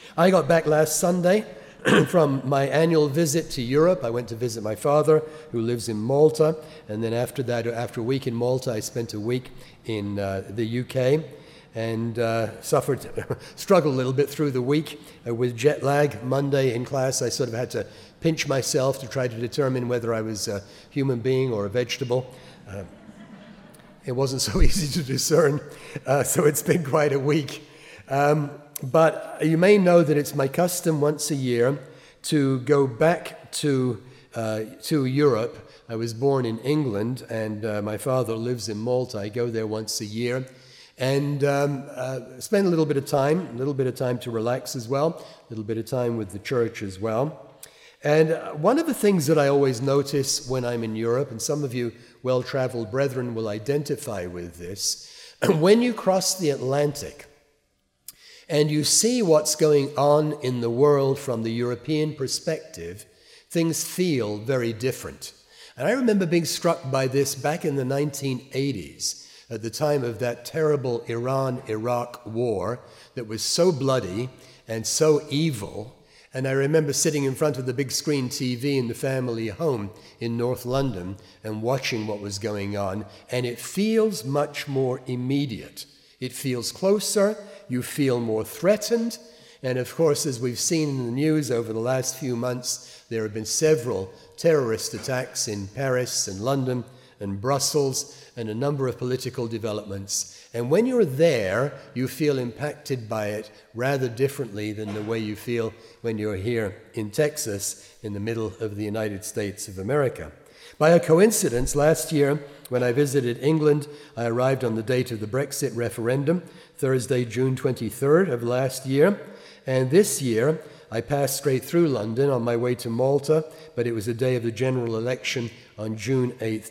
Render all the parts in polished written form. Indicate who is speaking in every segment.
Speaker 1: I got back last Sunday from my annual visit to Europe. I went to visit my father, who lives in Malta, and then after that, after a week in Malta, I spent a week in the UK and struggled a little bit through the week with jet lag. Monday in class, I sort of had to pinch myself to try to determine whether I was a human being or a vegetable. It wasn't so easy to discern, so it's been quite a week. But you may know that it's my custom once a year to go back to Europe. I was born in England, and my father lives in Malta. I go there once a year and spend a little bit of time to relax as well, a little bit of time with the church as well. And one of the things that I always notice when I'm in Europe, and some of you well-traveled brethren will identify with this, when you cross the Atlantic and you see what's going on in the world from the European perspective, things feel very different. And I remember being struck by this back in the 1980s, at the time of that terrible Iran-Iraq war that was so bloody and so evil. And I remember sitting in front of the big screen TV in the family home in North London and watching what was going on. And it feels much more immediate. It feels closer. You feel more threatened. And of course, as we've seen in the news over the last few months, there have been several terrorist attacks in Paris and London and Brussels and a number of political developments. And when you're there, you feel impacted by it rather differently than the way you feel when you're here in Texas, in the middle of the United States of America. By a coincidence, last year, when I visited England, I arrived on the date of the Brexit referendum, Thursday, June 23rd of last year. And this year, I passed straight through London on my way to Malta, but it was the day of the general election on June 8th,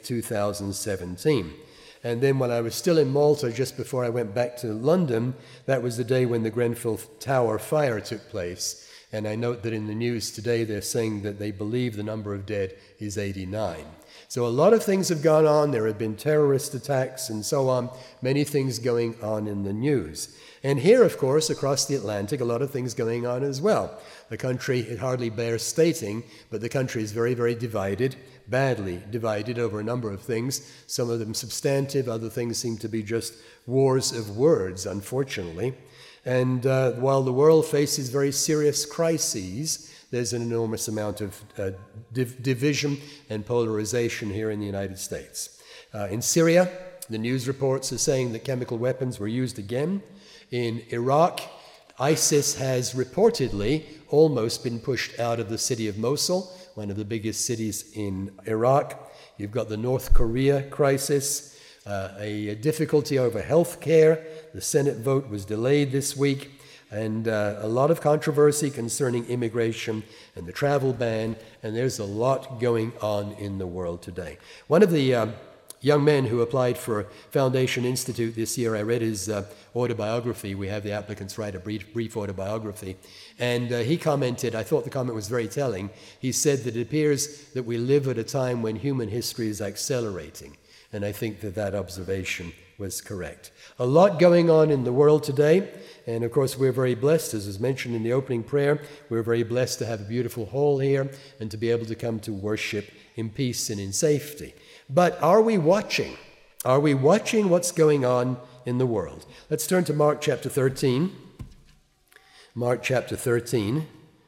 Speaker 1: 2017. And then when I was still in Malta, just before I went back to London, that was the day when the Grenfell Tower fire took place. And I note that in the news today, they're saying that they believe the number of dead is 89. So a lot of things have gone on. There have been terrorist attacks and so on, many things going on in the news. And here, of course, across the Atlantic, a lot of things going on as well. The country, it hardly bears stating, but the country is very, very divided, badly divided over a number of things, some of them substantive, other things seem to be just wars of words, unfortunately. And while the world faces very serious crises, there's an enormous amount of division and polarization here in the United States. In Syria, the news reports are saying that chemical weapons were used again. In Iraq, ISIS has reportedly almost been pushed out of the city of Mosul, one of the biggest cities in Iraq. You've got the North Korea crisis, a difficulty over health care. The Senate vote was delayed this week, and a lot of controversy concerning immigration and the travel ban, and there's a lot going on in the world today. One of the young men who applied for Foundation Institute this year, I read his autobiography. We have the applicants write a brief autobiography. And he commented, I thought the comment was very telling. He said that it appears that we live at a time when human history is accelerating. And I think that that observation was correct. A lot going on in the world today. And of course, we're very blessed, as was mentioned in the opening prayer, we're very blessed to have a beautiful hall here and to be able to come to worship in peace and in safety. But are we watching? Are we watching what's going on in the world? Let's turn to Mark chapter 13. Mark chapter 13.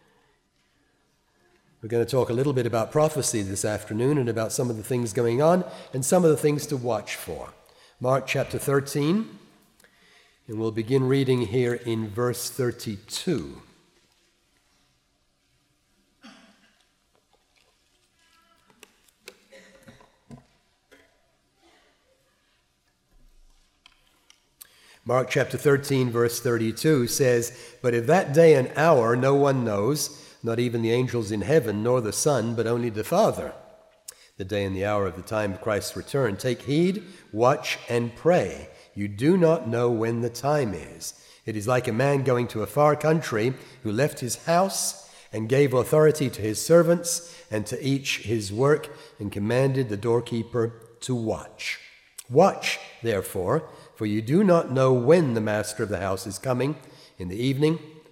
Speaker 1: We're going to talk a little bit about prophecy this afternoon and about some of the things going on and some of the things to watch for. Mark chapter 13, and we'll begin reading here in verse 32. Mark chapter 13, verse 32 says, "But if that day and hour no one knows, not even the angels in heaven, nor the Son, but only the Father. The day and the hour of the time of Christ's return. Take heed, watch, and pray. You do not know when the time is. It is like a man going to a far country who left his house and gave authority to his servants and to each his work and commanded the doorkeeper to watch. Watch, therefore, for you do not know when the master of the house is coming, in the evening,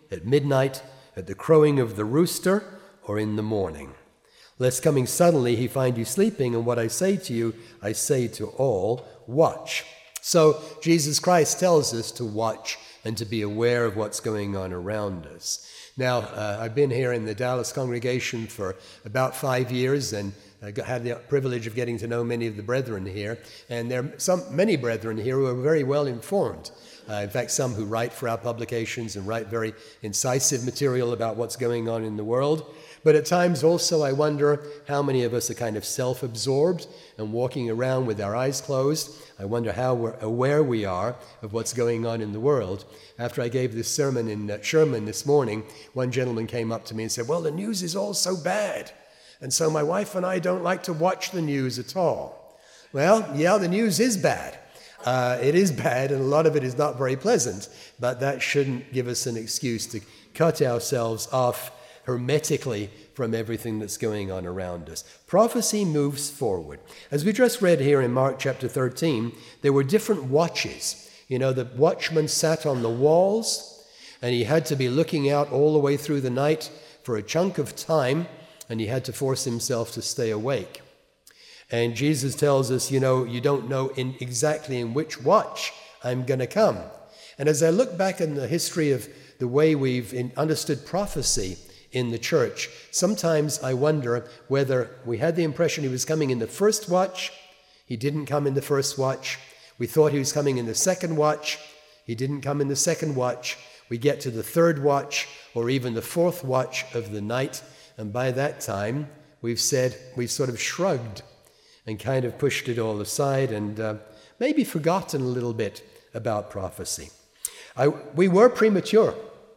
Speaker 1: at midnight, at the crowing of the rooster, or in the morning. Lest coming suddenly he find you sleeping, and what I say to you, I say to all, watch. So Jesus Christ tells us to watch and to be aware of what's going on around us. Now, I've been here in the Dallas congregation for about 5 years, and I had the privilege of getting to know many of the brethren here. And there are many brethren here who are very well informed. In fact, some who write for our publications and write very incisive material about what's going on in the world. But at times also I wonder how many of us are kind of self-absorbed and walking around with our eyes closed. I wonder how aware we are of what's going on in the world. After I gave this sermon in Sherman this morning, one gentleman came up to me and said, well, the news is all so bad. And so my wife and I don't like to watch the news at all. Well, yeah, the news is bad. It is bad, and a lot of it is not very pleasant, but that shouldn't give us an excuse to cut ourselves off hermetically from everything that's going on around us. Prophecy moves forward. As we just read here in Mark chapter 13, there were different watches. You know, the watchman sat on the walls, and he had to be looking out all the way through the night for a chunk of time, and he had to force himself to stay awake. And Jesus tells us, you know, you don't know exactly in which watch I'm going to come. And as I look back in the history of the way we've understood prophecy in the church, sometimes I wonder whether we had the impression he was coming in the first watch. He didn't come in the first watch. We thought he was coming in the second watch. He didn't come in the second watch. We get to the third watch or even the fourth watch of the night. And by that time, we've sort of shrugged and kind of pushed it all aside and maybe forgotten a little bit about prophecy. We were premature.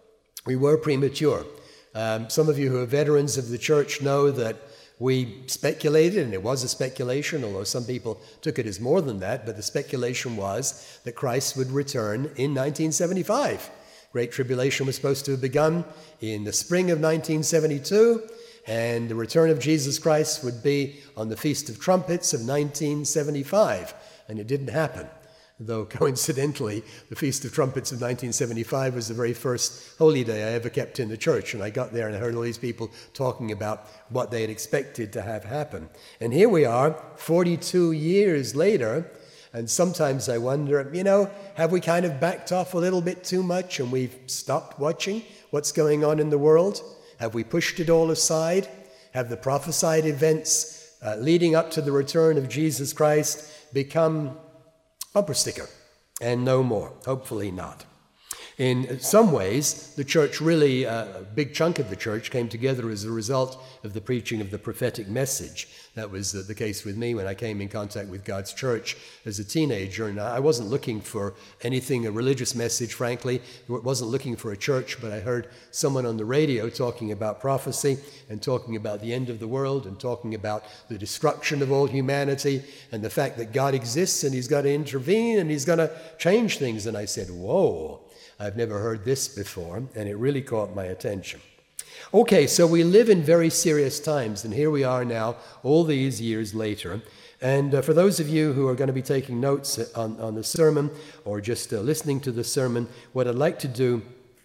Speaker 1: Some of you who are veterans of the church know that we speculated, and it was a speculation, although some people took it as more than that, but the speculation was that Christ would return in 1975. Great Tribulation was supposed to have begun in the spring of 1972, and the return of Jesus Christ would be on the Feast of Trumpets of 1975, and it didn't happen. Though coincidentally, the Feast of Trumpets of 1975 was the very first holy day I ever kept in the church, and I got there and I heard all these people talking about what they had expected to have happen. And here we are, 42 years later, and sometimes I wonder, you know, have we kind of backed off a little bit too much and we've stopped watching what's going on in the world? Have we pushed it all aside? Have the prophesied events leading up to the return of Jesus Christ become bumper sticker and no more? Hopefully not. In some ways, the church really, a big chunk of the church came together as a result of the preaching of the prophetic message. That was the case with me when I came in contact with God's church as a teenager. And I wasn't looking for anything, a religious message, frankly. I wasn't looking for a church, but I heard someone on the radio talking about prophecy and talking about the end of the world and talking about the destruction of all humanity and the fact that God exists and he's got to intervene and he's going to change things. And I said, whoa, I've never heard this before, and it really caught my attention. Okay, so we live in very serious times, and here we are now, all these years later. And for those of you who are going to be taking notes on the sermon or just listening to the sermon, what I'd like to do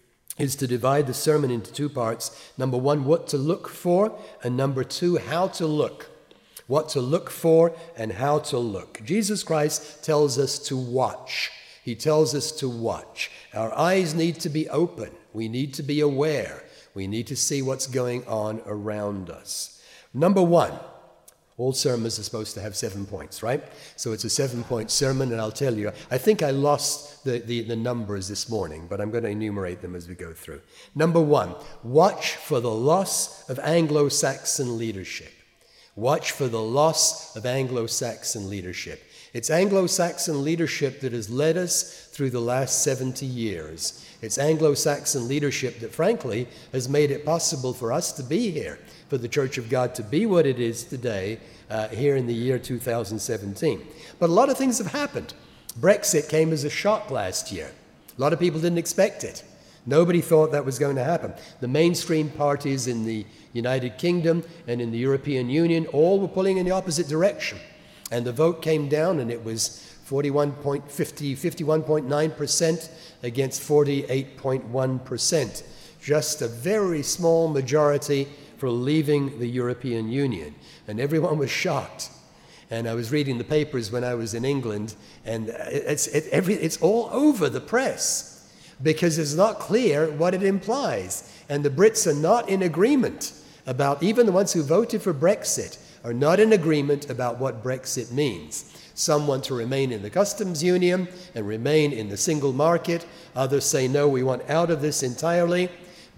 Speaker 1: is to divide the sermon into two parts. Number one, what to look for, and number two, how to look. What to look for and how to look. Jesus Christ tells us to watch. He tells us to watch. Our eyes need to be open. We need to be aware. We need to see what's going on around us. Number one, all sermons are supposed to have 7 points, right? So it's a 7-point sermon, and I'll tell you, I think I lost the numbers this morning, but I'm going to enumerate them as we go through. Number one, watch for the loss of Anglo-Saxon leadership. Watch for the loss of Anglo-Saxon leadership. It's Anglo-Saxon leadership that has led us through the last 70 years. It's Anglo-Saxon leadership that, frankly, has made it possible for us to be here, for the Church of God to be what it is today, here in the year 2017. But a lot of things have happened. Brexit came as a shock last year. A lot of people didn't expect it. Nobody thought that was going to happen. The mainstream parties in the United Kingdom and in the European Union all were pulling in the opposite direction. And the vote came down, and it was 51.9% against 48.1%. just a very small majority for leaving the European Union. And everyone was shocked. And I was reading the papers when I was in England, and it's all over the press because it's not clear what it implies. And the Brits are not in agreement about, even the ones who voted for Brexit, are not in agreement about what Brexit means. Some want to remain in the customs union and remain in the single market. Others say, no, we want out of this entirely.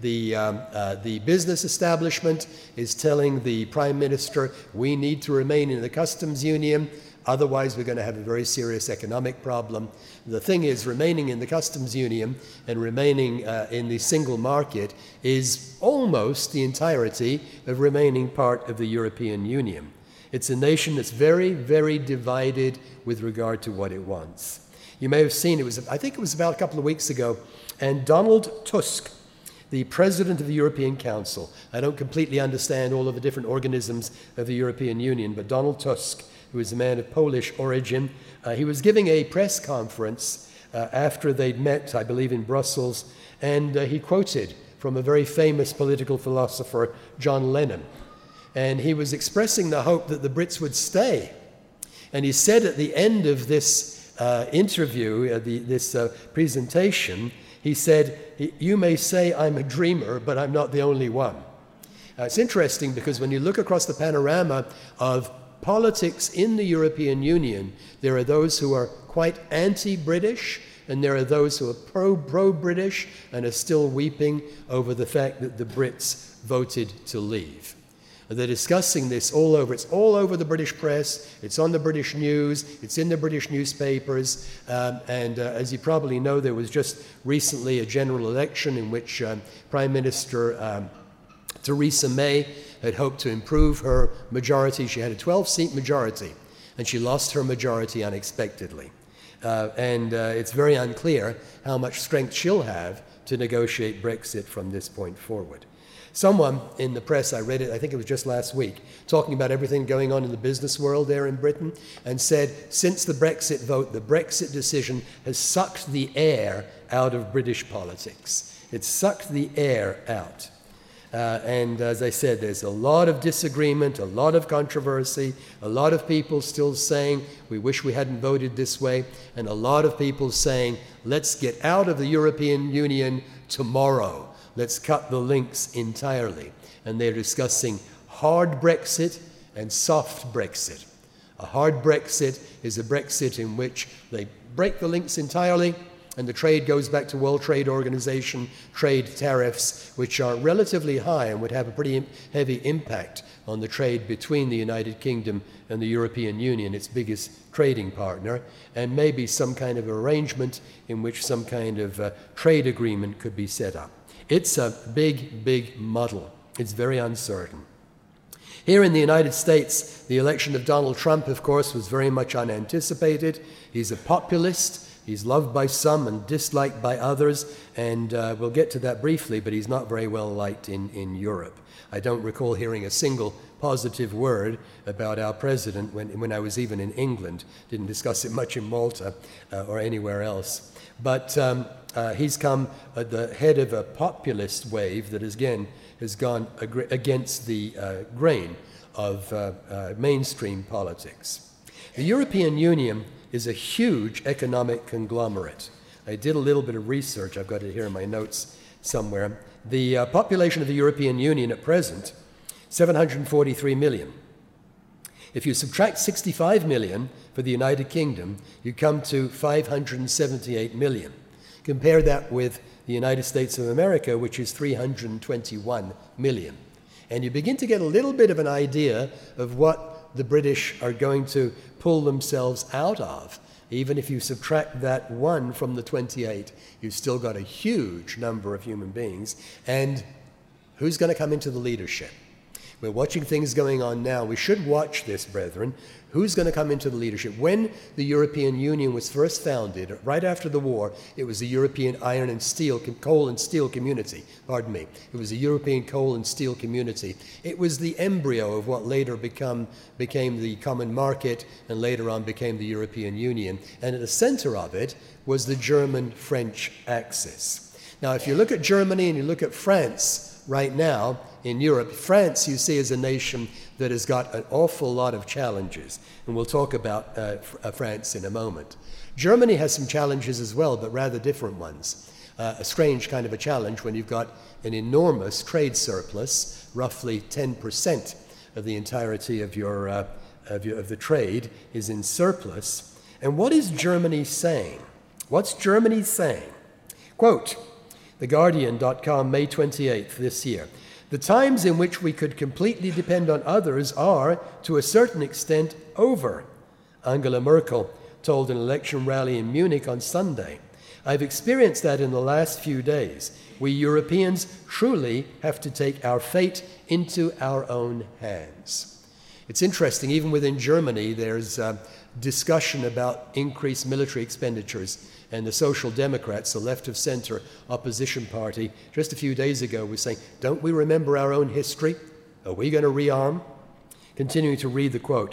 Speaker 1: The business establishment is telling the Prime Minister, we need to remain in the customs union, otherwise we're going to have a very serious economic problem. The thing is, remaining in the customs union and remaining in the single market is almost the entirety of remaining part of the European Union. It's a nation that's very, very divided with regard to what it wants. You may have seen, I think it was about a couple of weeks ago, and Donald Tusk, the president of the European Council. I don't completely understand all of the different organisms of the European Union, but Donald Tusk, who is a man of Polish origin, he was giving a press conference after they'd met, I believe, in Brussels, and he quoted from a very famous political philosopher, John Lennon. And he was expressing the hope that the Brits would stay. And he said at the end of this interview, this presentation, he said, you may say I'm a dreamer, but I'm not the only one. It's interesting because when you look across the panorama of politics in the European Union, there are those who are quite anti-British, and there are those who are pro-British and are still weeping over the fact that the Brits voted to leave. They're discussing this all over. It's all over the British press. It's on the British news. It's in the British newspapers. And as you probably know, there was just recently a general election in which Prime Minister Theresa May had hoped to improve her majority. She had a 12-seat majority, and she lost her majority unexpectedly. And it's very unclear how much strength she'll have to negotiate Brexit from this point forward. Someone in the press, I read it, I think it was just last week, talking about everything going on in the business world there in Britain, and said, since the Brexit vote, the Brexit decision has sucked the air out of British politics. It's sucked the air out. And as I said, there's a lot of disagreement, a lot of controversy, a lot of people still saying, we wish we hadn't voted this way, and a lot of people saying, let's get out of the European Union tomorrow. Let's cut the links entirely. And they're discussing hard Brexit and soft Brexit. A hard Brexit is a Brexit in which they break the links entirely and the trade goes back to World Trade Organization trade tariffs, which are relatively high and would have a pretty heavy impact on the trade between the United Kingdom and the European Union, its biggest trading partner, and maybe some kind of arrangement in which some kind of trade agreement could be set up. It's a big, big muddle. It's very uncertain. Here in the United States, the election of Donald Trump, of course, was very much unanticipated. He's a populist. He's loved by some and disliked by others, and we'll get to that briefly, but he's not very well liked in Europe. I don't recall hearing a single positive word about our president when I was even in England. Didn't discuss it much in Malta or anywhere else. But he's come at the head of a populist wave that, again, has gone against the grain of mainstream politics. The European Union is a huge economic conglomerate. I did a little bit of research. I've got it here in my notes somewhere. The population of the European Union at present, 743 million. If you subtract 65 million for the United Kingdom, you come to 578 million. Compare that with the United States of America, which is 321 million. And you begin to get a little bit of an idea of what the British are going to pull themselves out of. Even if you subtract that one from the 28, you've still got a huge number of human beings. And who's going to come into the leadership? We're watching things going on now. We should watch this, brethren. Who's going to come into the leadership? When the European Union was first founded, right after the war, it was the European Coal and Steel Community. It was the European Coal and Steel Community. It was the embryo of what later became the Common Market and later on became the European Union. And at the center of it was the German-French axis. Now, if you look at Germany and you look at France right now in Europe, France you see is a nation that has got an awful lot of challenges, and we'll talk about France in a moment. Germany has some challenges as well, but rather different ones. A strange kind of a challenge when you've got an enormous trade surplus, roughly 10% of the entirety of the trade is in surplus. And what is Germany saying? What's Germany saying? Quote, TheGuardian.com, May 28th this year. The times in which we could completely depend on others are, to a certain extent, over, Angela Merkel told an election rally in Munich on Sunday. I've experienced that in the last few days. We Europeans truly have to take our fate into our own hands. It's interesting, even within Germany, there's discussion about increased military expenditures. And the Social Democrats, the left-of-center opposition party, just a few days ago was saying, don't we remember our own history? Are we going to rearm? Continuing to read the quote.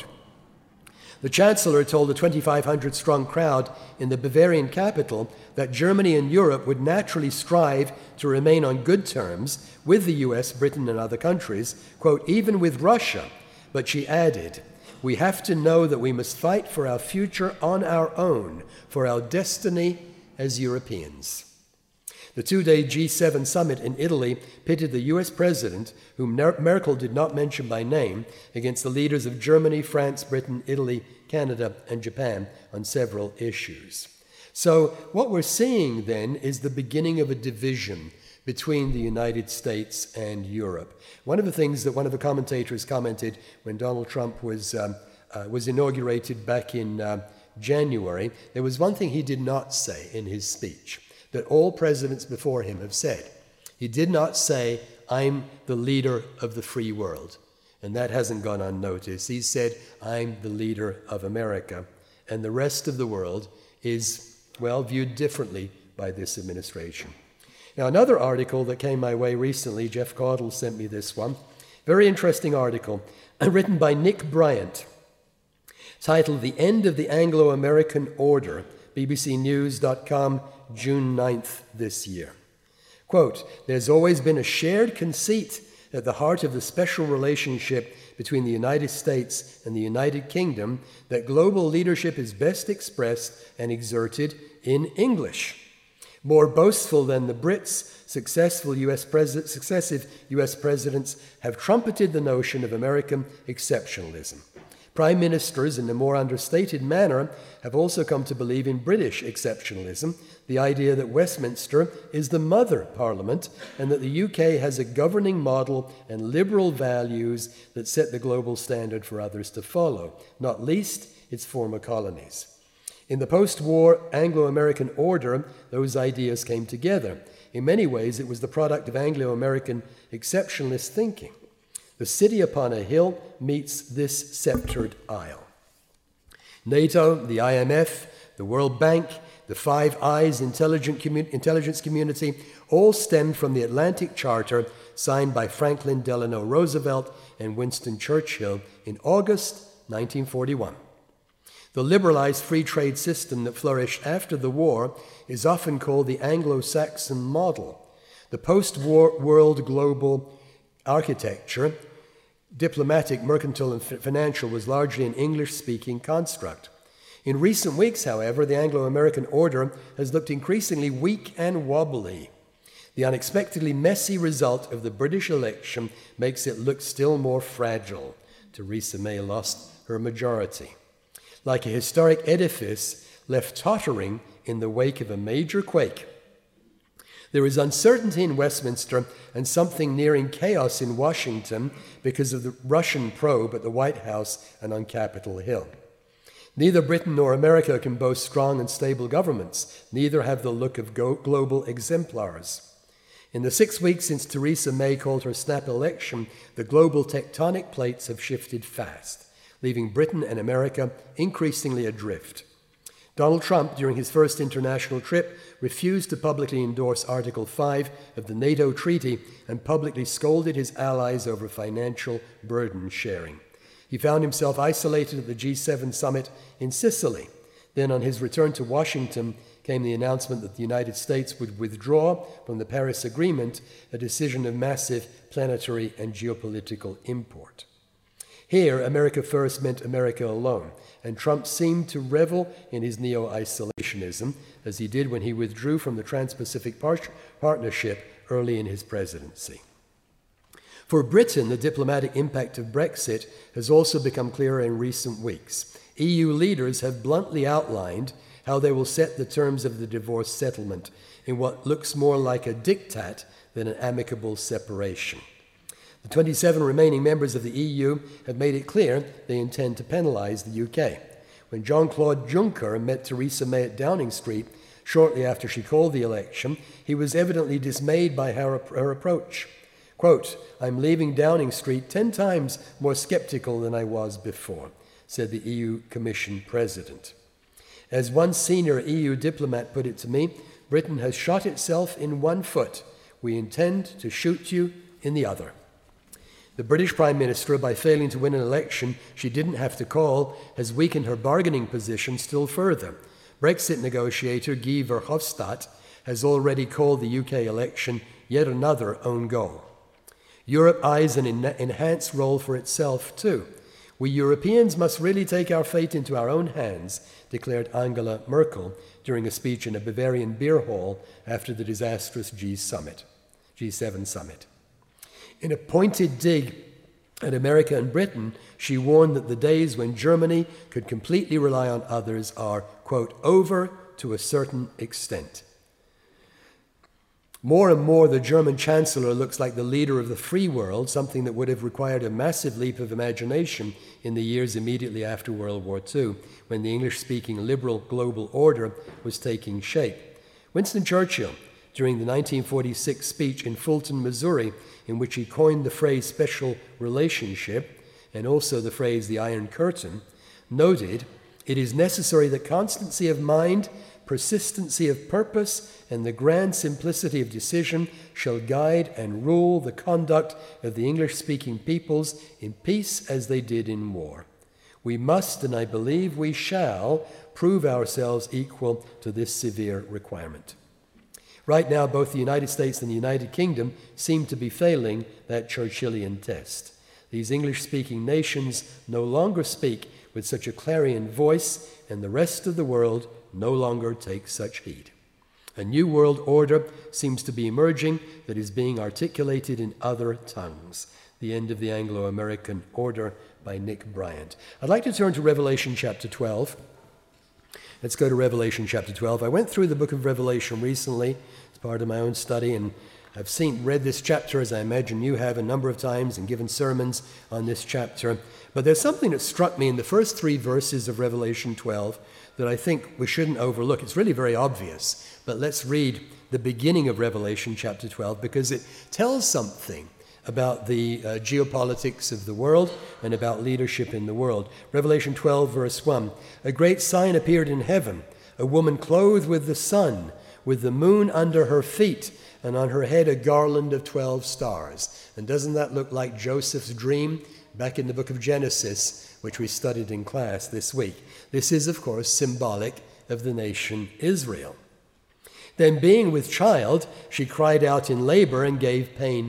Speaker 1: The Chancellor told the 2,500-strong crowd in the Bavarian capital that Germany and Europe would naturally strive to remain on good terms with the US, Britain, and other countries, quote, even with Russia. But she added, we have to know that we must fight for our future on our own, for our destiny as Europeans. The two-day G7 summit in Italy pitted the US president, whom Merkel did not mention by name, against the leaders of Germany, France, Britain, Italy, Canada, and Japan on several issues. So what we're seeing then is the beginning of a division between the United States and Europe. One of the things that one of the commentators commented when Donald Trump was inaugurated back in January, there was one thing he did not say in his speech that all presidents before him have said. He did not say, I'm the leader of the free world. And that hasn't gone unnoticed. He said, I'm the leader of America. And the rest of the world is, well, viewed differently by this administration. Now, another article that came my way recently, Jeff Caudle sent me this one, very interesting article, written by Nick Bryant, titled The End of the Anglo-American Order, bbcnews.com, June 9th this year. Quote, there's always been a shared conceit at the heart of the special relationship between the United States and the United Kingdom that global leadership is best expressed and exerted in English. More boastful than the Brits, successive U.S. presidents have trumpeted the notion of American exceptionalism. Prime ministers, in a more understated manner, have also come to believe in British exceptionalism, the idea that Westminster is the mother parliament and that the UK has a governing model and liberal values that set the global standard for others to follow, not least its former colonies. In the post-war Anglo-American order, those ideas came together. In many ways, it was the product of Anglo-American exceptionalist thinking. The city upon a hill meets this sceptred isle. NATO, the IMF, the World Bank, the Five Eyes intelligence community all stemmed from the Atlantic Charter signed by Franklin Delano Roosevelt and Winston Churchill in August 1941. The liberalized free trade system that flourished after the war is often called the Anglo-Saxon model. The post-war world global architecture, diplomatic, mercantile, and financial, was largely an English-speaking construct. In recent weeks, however, the Anglo-American order has looked increasingly weak and wobbly. The unexpectedly messy result of the British election makes it look still more fragile. Theresa May lost her majority. Like a historic edifice left tottering in the wake of a major quake. There is uncertainty in Westminster and something nearing chaos in Washington because of the Russian probe at the White House and on Capitol Hill. Neither Britain nor America can boast strong and stable governments. Neither have the look of global exemplars. In the 6 weeks since Theresa May called her snap election, the global tectonic plates have shifted fast, leaving Britain and America increasingly adrift. Donald Trump, during his first international trip, refused to publicly endorse Article 5 of the NATO treaty and publicly scolded his allies over financial burden sharing. He found himself isolated at the G7 summit in Sicily. Then on his return to Washington came the announcement that the United States would withdraw from the Paris Agreement, a decision of massive planetary and geopolitical import. Here, America first meant America alone, and Trump seemed to revel in his neo-isolationism, as he did when he withdrew from the Trans-Pacific Partnership early in his presidency. For Britain, the diplomatic impact of Brexit has also become clearer in recent weeks. EU leaders have bluntly outlined how they will set the terms of the divorce settlement in what looks more like a diktat than an amicable separation. The 27 remaining members of the EU have made it clear they intend to penalise the UK. When Jean-Claude Juncker met Theresa May at Downing Street shortly after she called the election, he was evidently dismayed by her approach. Quote, "I'm leaving Downing Street 10 times more sceptical than I was before," said the EU Commission President. As one senior EU diplomat put it to me, Britain has shot itself in one foot. We intend to shoot you in the other. The British Prime Minister, by failing to win an election she didn't have to call, has weakened her bargaining position still further. Brexit negotiator Guy Verhofstadt has already called the UK election yet another own goal. Europe eyes an enhanced role for itself too. We Europeans must really take our fate into our own hands, declared Angela Merkel during a speech in a Bavarian beer hall after the disastrous G7 summit. In a pointed dig at America and Britain, she warned that the days when Germany could completely rely on others are, quote, over to a certain extent. More and more, the German Chancellor looks like the leader of the free world, something that would have required a massive leap of imagination in the years immediately after World War II, when the English-speaking liberal global order was taking shape. Winston Churchill, during the 1946 speech in Fulton, Missouri, in which he coined the phrase special relationship and also the phrase the Iron Curtain, noted, "It is necessary that constancy of mind, persistency of purpose, and the grand simplicity of decision shall guide and rule the conduct of the English-speaking peoples in peace as they did in war. We must, and I believe we shall, prove ourselves equal to this severe requirement." Right now, both the United States and the United Kingdom seem to be failing that Churchillian test. These English-speaking nations no longer speak with such a clarion voice, and the rest of the world no longer takes such heed. A new world order seems to be emerging that is being articulated in other tongues. The End of the Anglo-American Order by Nick Bryant. I'd like to turn to Revelation chapter 12. Let's go to Revelation chapter 12. I went through the book of Revelation recently as part of my own study, and I've read this chapter, as I imagine you have, a number of times and given sermons on this chapter. But there's something that struck me in the first 3 verses of Revelation 12 that I think we shouldn't overlook. It's really very obvious, but let's read the beginning of Revelation chapter 12 because it tells something about the geopolitics of the world and about leadership in the world. Revelation 12, verse 1, "A great sign appeared in heaven, a woman clothed with the sun, with the moon under her feet, and on her head a garland of 12 stars. And doesn't that look like Joseph's dream back in the book of Genesis, which we studied in class this week? This is, of course, symbolic of the nation Israel. Then, being with child, she cried out in labor and gave pain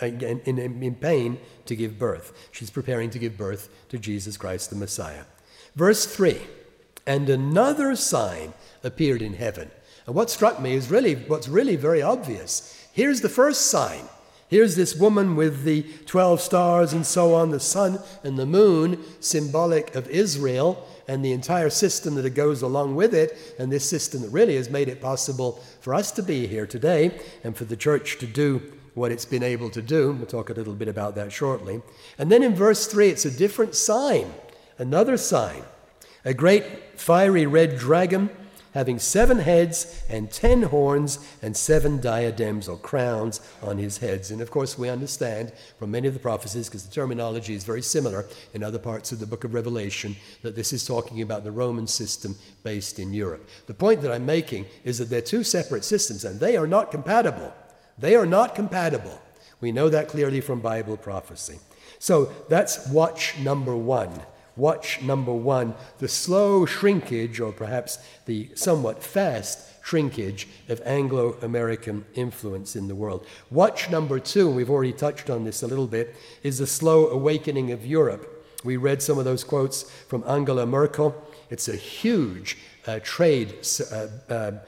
Speaker 1: in pain to give birth. She's preparing to give birth to Jesus Christ the Messiah. Verse 3, "And another sign appeared in heaven." And what struck me is what's really very obvious. Here's the first sign. Here's this woman with the 12 stars and so on, the sun and the moon, symbolic of Israel and the entire system that goes along with it, and this system that really has made it possible for us to be here today and for the church to do what it's been able to do. We'll talk a little bit about that shortly. And then in verse 3, it's a different sign, another sign. "A great fiery red dragon, having 7 heads and 10 horns and 7 diadems or crowns on his heads." And of course, we understand from many of the prophecies, because the terminology is very similar in other parts of the book of Revelation, that this is talking about the Roman system based in Europe. The point that I'm making is that they're 2 separate systems, and they are not compatible. They are not compatible. We know that clearly from Bible prophecy. So that's watch number 1. Watch number one, the slow shrinkage, or perhaps the somewhat fast shrinkage of Anglo-American influence in the world. Watch number two, and we've already touched on this a little bit, is the slow awakening of Europe. We read some of those quotes from Angela Merkel. It's a huge trade surfeit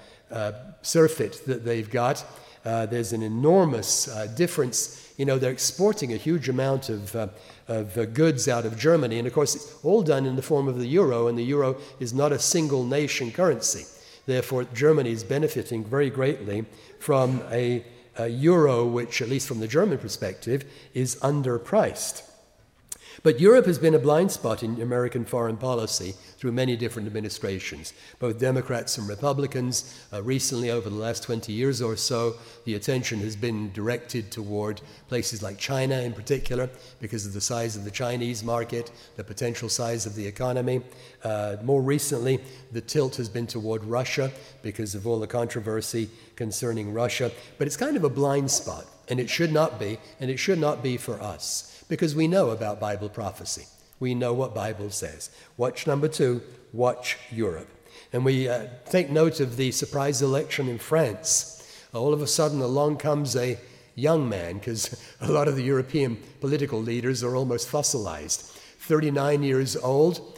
Speaker 1: that they've got. There's an enormous difference. You know, they're exporting a huge amount of goods out of Germany. And of course, it's all done in the form of the euro, and the euro is not a single nation currency. Therefore, Germany is benefiting very greatly from a euro which, at least from the German perspective, is underpriced. But Europe has been a blind spot in American foreign policy through many different administrations, both Democrats and Republicans. Recently, over the last 20 years or so, the attention has been directed toward places like China in particular, because of the size of the Chinese market, the potential size of the economy. More recently, the tilt has been toward Russia because of all the controversy concerning Russia. But it's kind of a blind spot, and it should not be, and it should not be for us. Because we know about Bible prophecy. We know what Bible says. Watch number two, watch Europe. And we take note of the surprise election in France. All of a sudden along comes a young man, because a lot of the European political leaders are almost fossilized. 39 years old,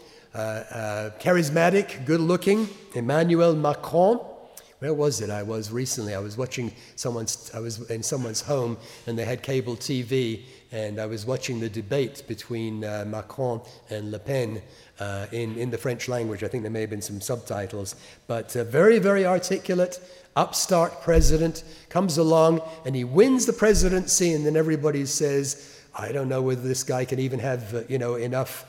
Speaker 1: charismatic, good-looking, Emmanuel Macron. Where was it? I was watching I was in someone's home, and they had cable TV, and I was watching the debate between Macron and Le Pen in the French language. I think there may have been some subtitles, but very, very articulate, upstart president comes along, and he wins the presidency, and then everybody says, I don't know whether this guy can even have enough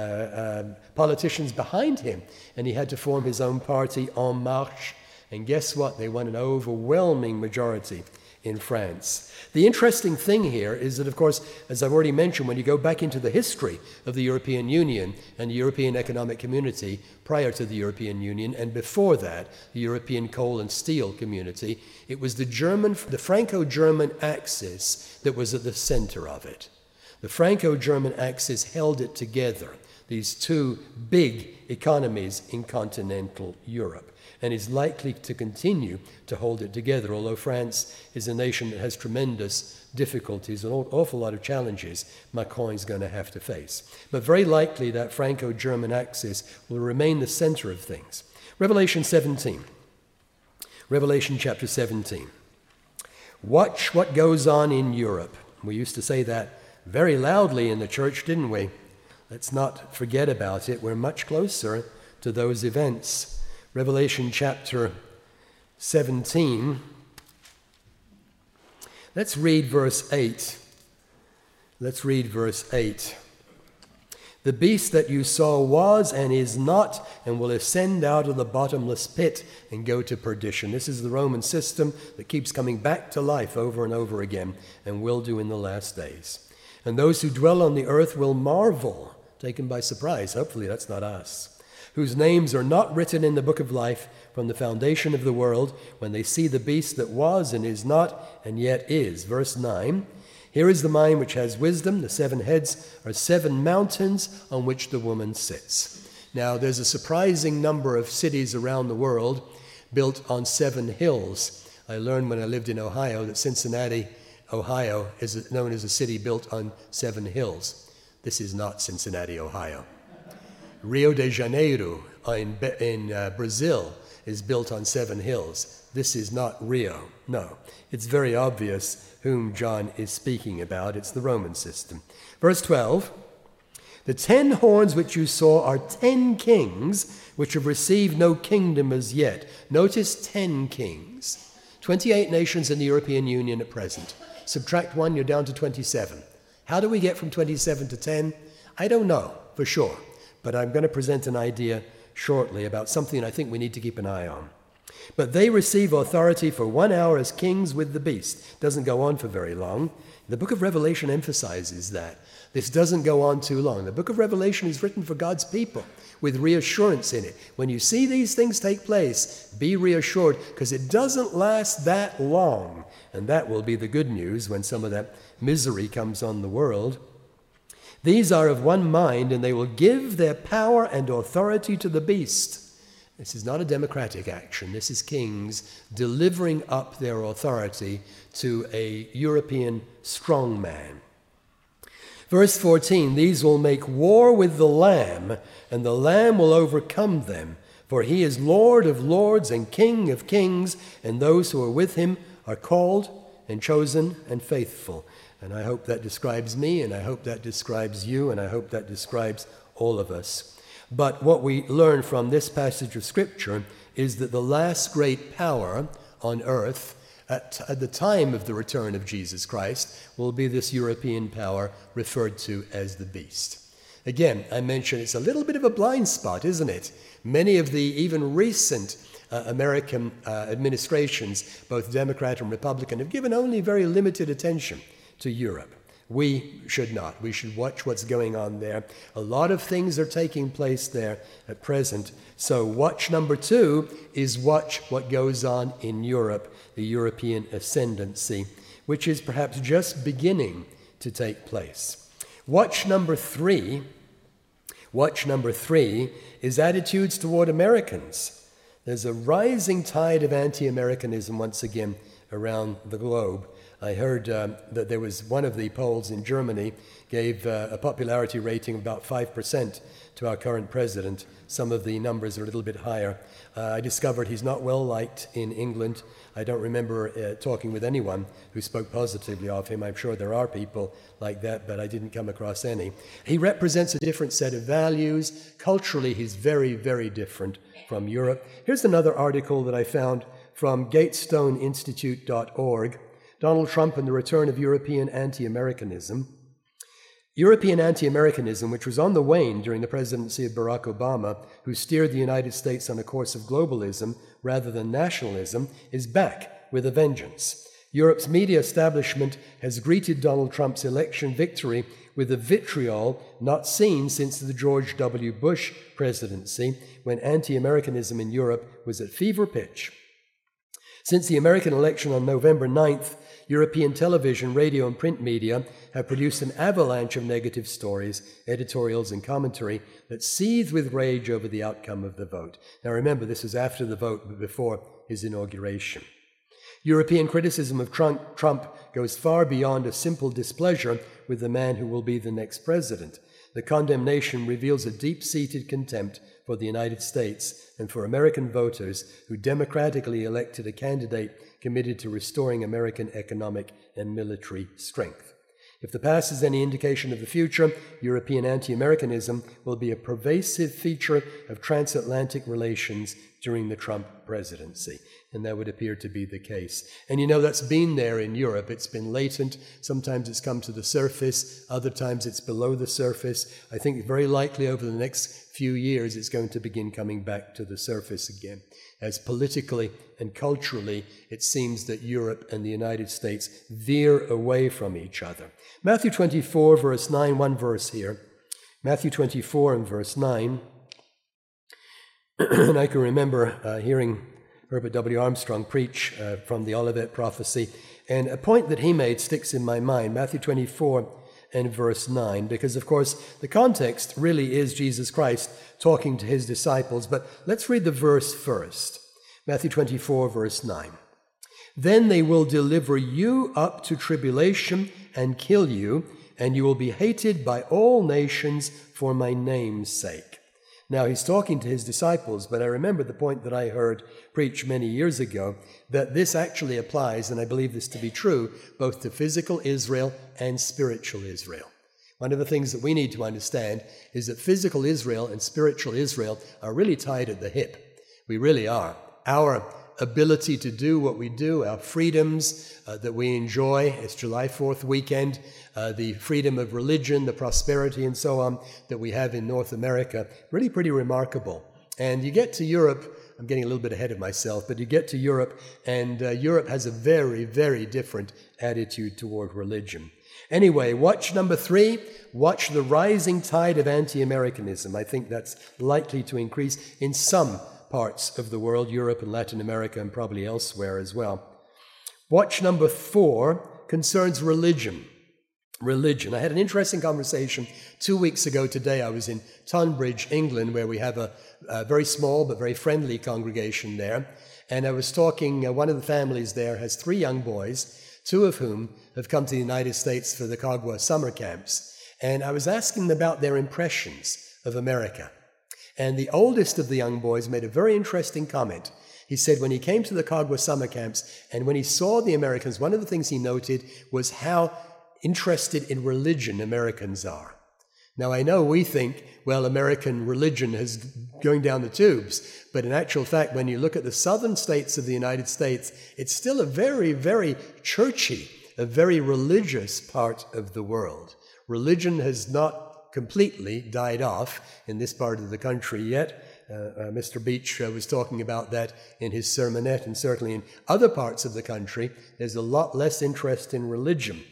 Speaker 1: politicians behind him, and he had to form his own party, En Marche. And guess what? They won an overwhelming majority in France. The interesting thing here is that, of course, as I've already mentioned, when you go back into the history of the European Union and the European Economic Community prior to the European Union, and before that, the European Coal and Steel Community, it was the Franco-German axis that was at the center of it. The Franco-German axis held it together, these two big economies in continental Europe, and is likely to continue to hold it together, although France is a nation that has tremendous difficulties, an awful lot of challenges Macron is going to have to face. But very likely that Franco-German axis will remain the center of things. Revelation 17. Revelation chapter 17. Watch what goes on in Europe. We used to say that very loudly in the church, didn't we? Let's not forget about it. We're much closer to those events. Revelation chapter 17. Let's read verse 8. Let's read verse 8. The beast that you saw was and is not, and will ascend out of the bottomless pit and go to perdition. This is the Roman system that keeps coming back to life over and over again, and will do in the last days. And those who dwell on the earth will marvel, taken by surprise. Hopefully that's not us. Whose names are not written in the book of life from the foundation of the world, when they see the beast that was and is not and yet is. Verse 9, here is the mind which has wisdom. The 7 heads are 7 mountains on which the woman sits. Now, there's a surprising number of cities around the world built on 7 hills. I learned when I lived in Ohio that Cincinnati, Ohio, is known as a city built on 7 hills. This is not Cincinnati, Ohio. Rio de Janeiro in Brazil is built on 7 hills. This is not Rio. No, it's very obvious whom John is speaking about. It's the Roman system. Verse 12, the 10 horns which you saw are 10 kings which have received no kingdom as yet. Notice 10 kings. 28 nations in the European Union at present. Subtract 1, you're down to 27. How do we get from 27 to 10? I don't know for sure. But I'm going to present an idea shortly about something I think we need to keep an eye on. But they receive authority for 1 hour as kings with the beast. Doesn't go on for very long. The book of Revelation emphasizes that. This doesn't go on too long. The book of Revelation is written for God's people with reassurance in it. When you see these things take place, be reassured, because it doesn't last that long. And that will be the good news when some of that misery comes on the world. These are of one mind, and they will give their power and authority to the beast. This is not a democratic action. This is kings delivering up their authority to a European strongman. Verse 14, these will make war with the Lamb, and the Lamb will overcome them. For he is Lord of lords and King of kings, and those who are with him are called and chosen and faithful. And I hope that describes me, and I hope that describes you, and I hope that describes all of us. But what we learn from this passage of Scripture is that the last great power on earth at the time of the return of Jesus Christ will be this European power referred to as the beast. Again, I mentioned it's a little bit of a blind spot, isn't it? Many of the even recent American administrations, both Democrat and Republican, have given only very limited attention to Europe. We should not. We should watch what's going on there. A lot of things are taking place there at present. So watch number 2 is watch what goes on in Europe, the European ascendancy, which is perhaps just beginning to take place. Watch number 3 is attitudes toward Americans. There's a rising tide of anti-Americanism once again around the globe. I heard that there was one of the polls in Germany gave a popularity rating of about 5% to our current president. Some of the numbers are a little bit higher. I discovered he's not well liked in England. I don't remember talking with anyone who spoke positively of him. I'm sure there are people like that, but I didn't come across any. He represents a different set of values. Culturally, he's very, very different from Europe. Here's another article that I found from GatesstoneInstitute.org. Donald Trump and the return of European anti-Americanism. European anti-Americanism, which was on the wane during the presidency of Barack Obama, who steered the United States on a course of globalism rather than nationalism, is back with a vengeance. Europe's media establishment has greeted Donald Trump's election victory with a vitriol not seen since the George W. Bush presidency, when anti-Americanism in Europe was at fever pitch. Since the American election on November 9th, European television, radio, and print media have produced an avalanche of negative stories, editorials, and commentary that seethe with rage over the outcome of the vote. Now remember, this was after the vote, but before his inauguration. European criticism of Trump goes far beyond a simple displeasure with the man who will be the next president. The condemnation reveals a deep-seated contempt for the United States and for American voters who democratically elected a candidate committed to restoring American economic and military strength. If the past is any indication of the future, European anti-Americanism will be a pervasive feature of transatlantic relations during the Trump presidency. And that would appear to be the case. And you know, that's been there in Europe. It's been latent. Sometimes it's come to the surface. Other times it's below the surface. I think very likely over the next few years it's going to begin coming back to the surface again, as politically and culturally it seems that Europe and the United States veer away from each other. Matthew 24, verse 9, one verse here. Matthew 24 and verse 9. And I can remember hearing Herbert W. Armstrong preach from the Olivet Prophecy, and a point that he made sticks in my mind, Matthew 24 and verse 9, because of course the context really is Jesus Christ talking to his disciples, but let's read the verse first. Matthew 24, verse 9. Then they will deliver you up to tribulation and kill you, and you will be hated by all nations for my name's sake. Now, he's talking to his disciples, but I remember the point that I heard preached many years ago, that this actually applies, and I believe this to be true, both to physical Israel and spiritual Israel. One of the things that we need to understand is that physical Israel and spiritual Israel are really tied at the hip. We really are. Our ability to do what we do, our freedoms that we enjoy, it's July 4th weekend, the freedom of religion, the prosperity and so on that we have in North America, really pretty remarkable. And you get to Europe, I'm getting a little bit ahead of myself, but you get to Europe and Europe has a very, very different attitude toward religion. Anyway, watch number 3, watch the rising tide of anti-Americanism. I think that's likely to increase in some parts of the world, Europe and Latin America and probably elsewhere as well. Watch number 4 concerns religion. religion. I had an interesting conversation 2 weeks ago today. I was in Tonbridge, England, where we have a very small but very friendly congregation there. And I was talking, one of the families there has 3 young boys, 2 of whom have come to the United States for the Kagwa summer camps. And I was asking them about their impressions of America. And the oldest of the young boys made a very interesting comment. He said when he came to the Kagwa summer camps and when he saw the Americans, one of the things he noted was how interested in religion Americans are. Now, I know we think, well, American religion is going down the tubes, but in actual fact, when you look at the southern states of the United States, it's still a very, very churchy, a very religious part of the world. Religion has not completely died off in this part of the country yet. Mr. Beach was talking about that in his sermonette, and certainly in other parts of the country, there's a lot less interest in religion.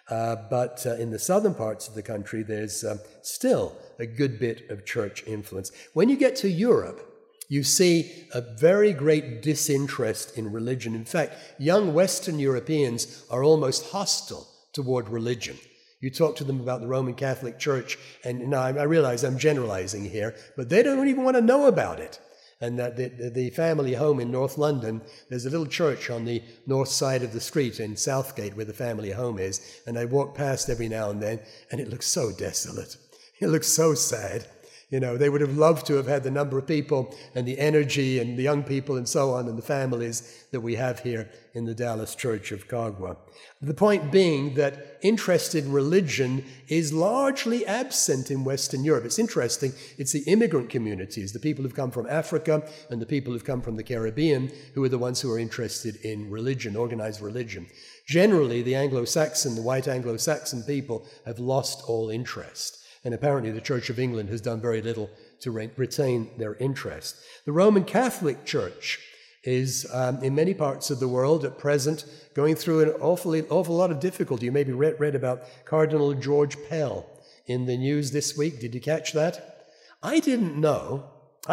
Speaker 1: But in the southern parts of the country, there's still a good bit of church influence. When you get to Europe, you see a very great disinterest in religion. In fact, young Western Europeans are almost hostile toward religion. You talk to them about the Roman Catholic Church, and now I realize I'm generalizing here, but they don't even want to know about it. And that the family home in North London, there's a little church on the north side of the street in Southgate where the family home is. And I walk past every now and then, and it looks so desolate. It looks so sad. You know, they would have loved to have had the number of people and the energy and the young people and so on and the families that we have here in the Dallas Church of Kagwa. The point being that interest in religion is largely absent in Western Europe. It's interesting. It's the immigrant communities, the people who've come from Africa and the people who've come from the Caribbean, who are the ones who are interested in religion, organized religion. Generally, the Anglo-Saxon, the white Anglo-Saxon people have lost all interest. And apparently the Church of England has done very little to retain their interest. The Roman Catholic Church is, in many parts of the world at present, going through an awful lot of difficulty. You maybe read about Cardinal George Pell in the news this week. Did you catch that? I didn't know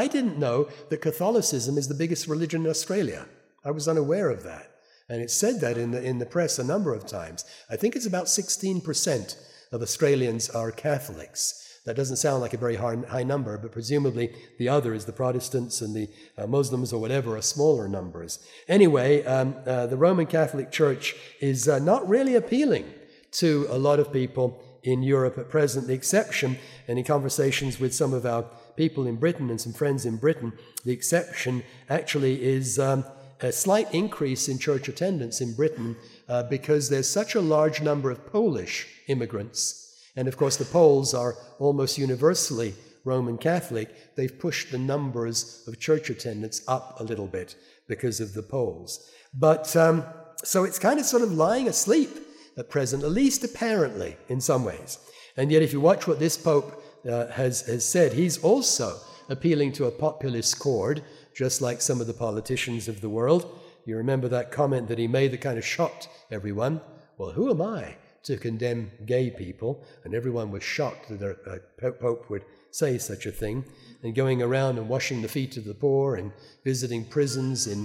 Speaker 1: that Catholicism is the biggest religion in Australia. I was unaware of that. And it said that in the press a number of times. I think it's about 16% of Australians are Catholics. That doesn't sound like a very high number, but presumably the others, the Protestants and the Muslims or whatever, are smaller numbers. Anyway, the Roman Catholic Church is not really appealing to a lot of people in Europe at present. The exception, and in conversations with some of our people in Britain and some friends in Britain, the exception actually is a slight increase in church attendance in Britain because there's such a large number of Polish immigrants. And of course, the Poles are almost universally Roman Catholic. They've pushed the numbers of church attendance up a little bit because of the Poles. But so it's kind of sort of lying asleep at present, at least apparently in some ways. And yet if you watch what this Pope has said, he's also appealing to a populist chord, just like some of the politicians of the world. You remember that comment that he made that kind of shocked everyone. Well, who am I to condemn gay people? And everyone was shocked that a Pope would say such a thing. And going around and washing the feet of the poor and visiting prisons in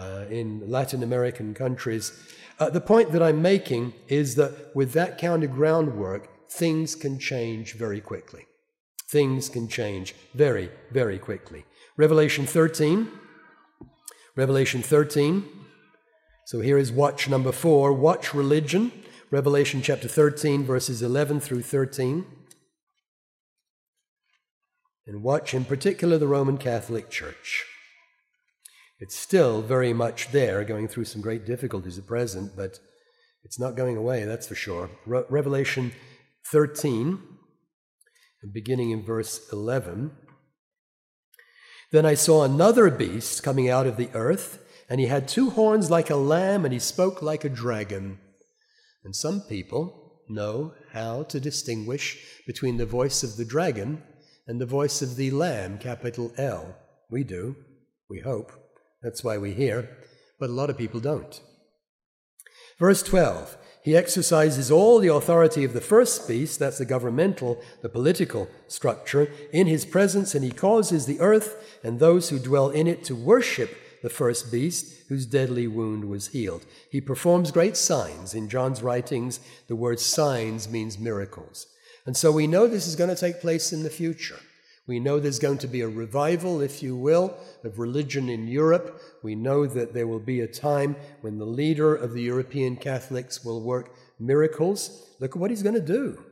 Speaker 1: Latin American countries. The point that I'm making is that with that kind of groundwork, things can change very quickly. Things can change very, very quickly. Revelation 13. So here is watch number 4, watch religion. Revelation chapter 13, verses 11 through 13. And watch in particular the Roman Catholic Church. It's still very much there, going through some great difficulties at present, but it's not going away, that's for sure. Revelation 13, beginning in verse 11. Then I saw another beast coming out of the earth, and he had 2 horns like a lamb, and he spoke like a dragon. And some people know how to distinguish between the voice of the dragon and the voice of the lamb, capital L. We do, we hope. That's why we hear, but a lot of people don't. Verse 12, he exercises all the authority of the first beast, that's the governmental, the political structure, in his presence, and he causes the earth and those who dwell in it to worship the first beast, whose deadly wound was healed. He performs great signs. In John's writings, the word signs means miracles. And so we know this is going to take place in the future. We know there's going to be a revival, if you will, of religion in Europe. We know that there will be a time when the leader of the European Catholics will work miracles. Look at what he's going to do.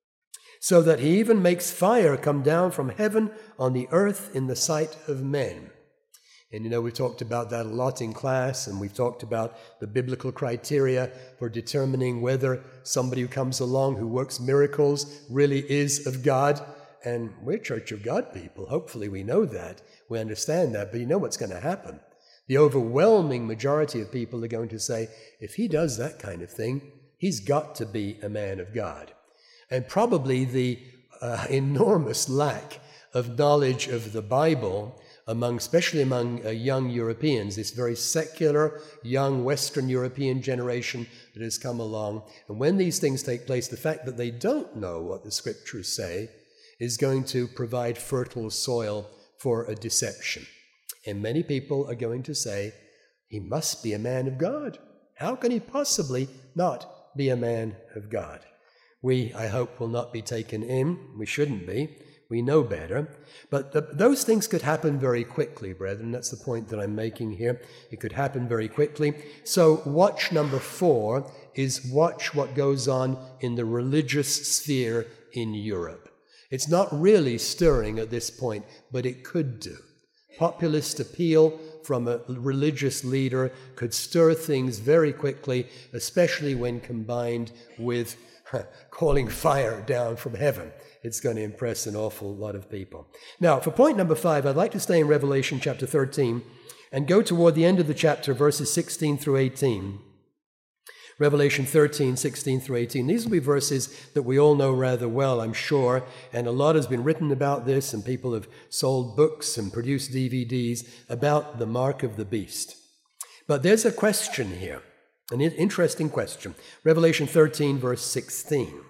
Speaker 1: So that he even makes fire come down from heaven on the earth in the sight of men. And you know, we've talked about that a lot in class, and we've talked about the biblical criteria for determining whether somebody who comes along who works miracles really is of God. And we're Church of God people. Hopefully we know that. We understand that. But you know what's going to happen. The overwhelming majority of people are going to say, if he does that kind of thing, he's got to be a man of God. And probably the enormous lack of knowledge of the Bible, especially among young Europeans, this very secular, young Western European generation that has come along. And when these things take place, the fact that they don't know what the Scriptures say is going to provide fertile soil for a deception. And many people are going to say, he must be a man of God. How can he possibly not be a man of God? We, I hope, will not be taken in. We shouldn't be. We know better. But those things could happen very quickly, brethren. That's the point that I'm making here. It could happen very quickly. So watch number 4 is watch what goes on in the religious sphere in Europe. It's not really stirring at this point, but it could do. Populist appeal from a religious leader could stir things very quickly, especially when combined with calling fire down from heaven. It's going to impress an awful lot of people. Now, for point number 5, I'd like to stay in Revelation chapter 13 and go toward the end of the chapter, verses 16 through 18. Revelation 13, 16 through 18. These will be verses that we all know rather well, I'm sure, and a lot has been written about this, and people have sold books and produced DVDs about the mark of the beast. But there's a question here. An interesting question. Revelation 13, verse 16.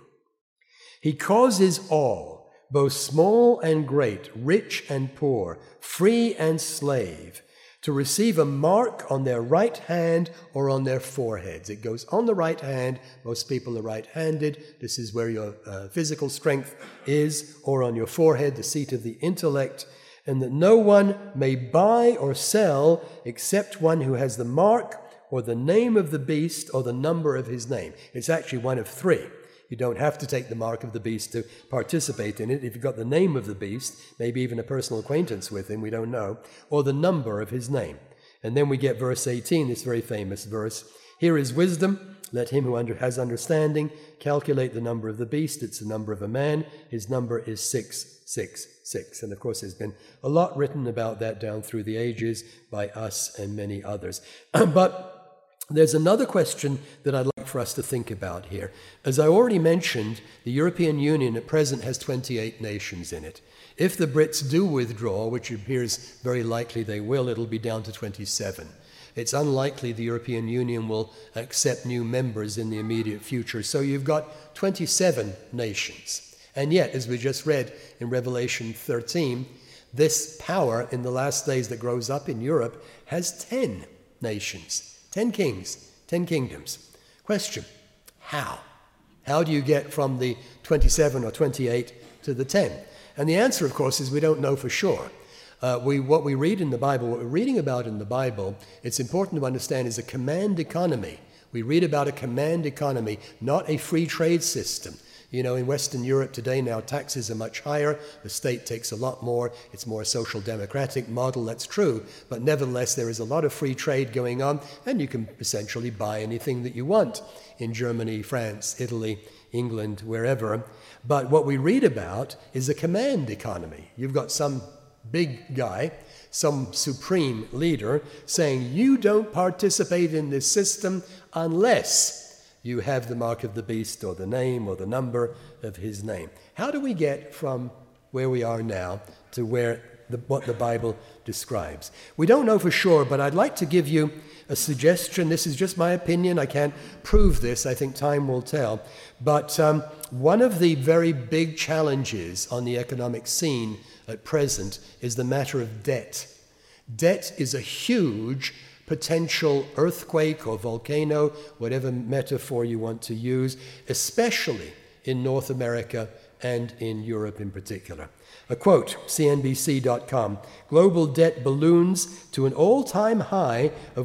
Speaker 1: He causes all, both small and great, rich and poor, free and slave, to receive a mark on their right hand or on their foreheads. It goes on the right hand. Most people are right-handed. This is where your physical strength is, or on your forehead, the seat of the intellect. And that no one may buy or sell except one who has the mark or the name of the beast, or the number of his name. It's actually one of 3. You don't have to take the mark of the beast to participate in it. If you've got the name of the beast, maybe even a personal acquaintance with him, we don't know, or the number of his name. And then we get verse 18, this very famous verse. Here is wisdom. Let him who has understanding calculate the number of the beast. It's the number of a man. His number is 666. And of course, there's been a lot written about that down through the ages by us and many others. But there's another question that I'd like for us to think about here. As I already mentioned, the European Union at present has 28 nations in it. If the Brits do withdraw, which appears very likely they will, it'll be down to 27. It's unlikely the European Union will accept new members in the immediate future. So you've got 27 nations. And yet, as we just read in Revelation 13, this power in the last days that grows up in Europe has 10 nations. 10 kings, 10 kingdoms. Question, how? How do you get from the 27 or 28 to the 10? And the answer, of course, is we don't know for sure. What we read in the Bible, what we're reading about in the Bible, it's important to understand is a command economy. We read about a command economy, not a free trade system. You know, in Western Europe today now, taxes are much higher. The state takes a lot more. It's more a social democratic model, that's true. But nevertheless, there is a lot of free trade going on, and you can essentially buy anything that you want in Germany, France, Italy, England, wherever. But what we read about is a command economy. You've got some big guy, some supreme leader saying, you don't participate in this system unless you have the mark of the beast or the name or the number of his name. How do we get from where we are now to what the Bible describes? We don't know for sure, but I'd like to give you a suggestion. This is just my opinion. I can't prove this. I think time will tell. But one of the very big challenges on the economic scene at present is the matter of debt. Debt is a huge potential earthquake or volcano, whatever metaphor you want to use, especially in North America and in Europe in particular. A quote, CNBC.com, global debt balloons to an all-time high of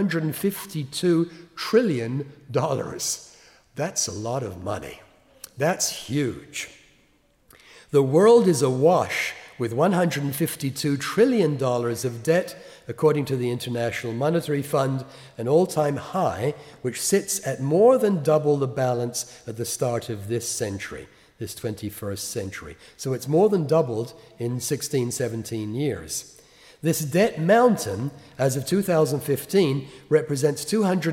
Speaker 1: $152 trillion. That's a lot of money. That's huge. The world is awash with $152 trillion of debt, according to the International Monetary Fund, an all-time high, which sits at more than double the balance at the start of this century, this 21st century. So it's more than doubled in 16, 17 years. This debt mountain, as of 2015, represents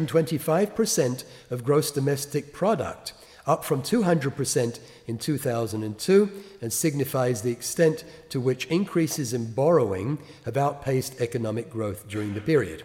Speaker 1: 225% of gross domestic product, up from 200% in 2002, and signifies the extent to which increases in borrowing have outpaced economic growth during the period.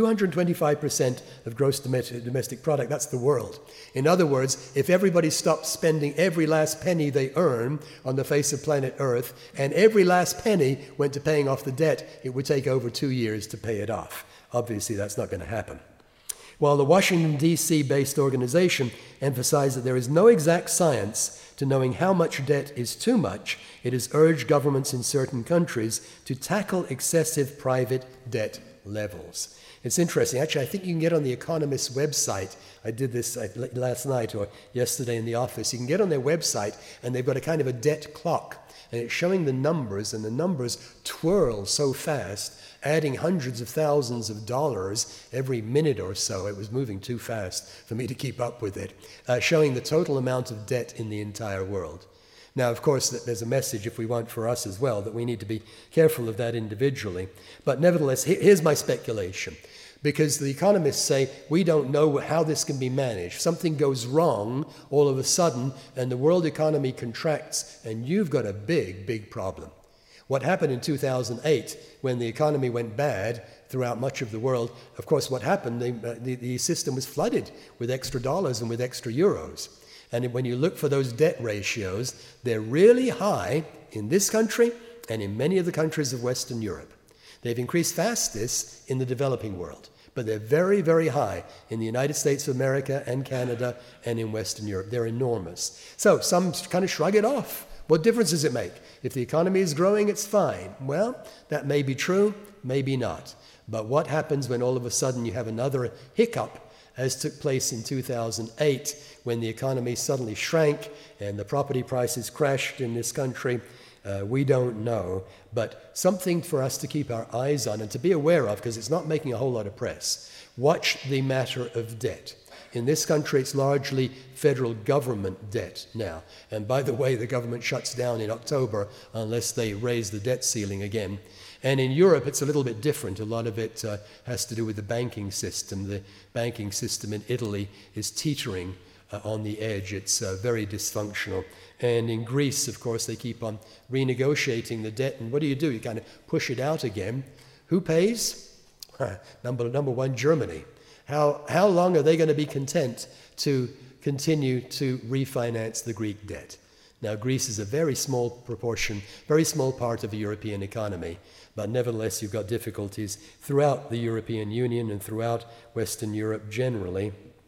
Speaker 1: 225% of gross domestic product, that's the world. In other words, if everybody stopped spending every last penny they earn on the face of planet Earth, and every last penny went to paying off the debt, it would take over 2 years to pay it off. Obviously, that's not going to happen. While the Washington, D.C.-based organization emphasized that there is no exact science to knowing how much debt is too much, it has urged governments in certain countries to tackle excessive private debt levels. It's interesting. Actually, I think you can get on the Economist's website. I did this last night or yesterday in the office. You can get on their website, and they've got a kind of a debt clock. And it's showing the numbers, and the numbers twirl so fast, adding hundreds of thousands of dollars every minute or so. It was moving too fast for me to keep up with it, showing the total amount of debt in the entire world. Now, of course, there's a message, if we want, for us as well, that we need to be careful of that individually. But nevertheless, here's my speculation. Because the economists say, we don't know how this can be managed. Something goes wrong all of a sudden, and the world economy contracts, and you've got a big, big problem. What happened in 2008, when the economy went bad throughout much of the world, of course, what happened, the system was flooded with extra dollars and with extra euros. And when you look for those debt ratios, they're really high in this country and in many of the countries of Western Europe. They've increased fastest in the developing world, but they're very, very high in the United States of America and Canada and in Western Europe. They're enormous. So some kind of shrug it off. What difference does it make? If the economy is growing, it's fine. Well, that may be true, maybe not. But what happens when all of a sudden you have another hiccup, as took place in 2008, when the economy suddenly shrank and the property prices crashed in this country? We don't know, but something for us to keep our eyes on and to be aware of, because it's not making a whole lot of press. Watch the matter of debt. In this country, it's largely federal government debt now. And by the way, the government shuts down in October unless they raise the debt ceiling again. And in Europe, it's a little bit different. A lot of it has to do with the banking system. The banking system in Italy is teetering on the edge. It's very dysfunctional. And in Greece, of course, they keep on renegotiating the debt. And what do? You kind of push it out again. Who pays? Number one, Germany. How long are they going to be content to continue to refinance the Greek debt? Now, Greece is a very small proportion, very small part of the European economy, but nevertheless, you've got difficulties throughout the European Union and throughout Western Europe generally.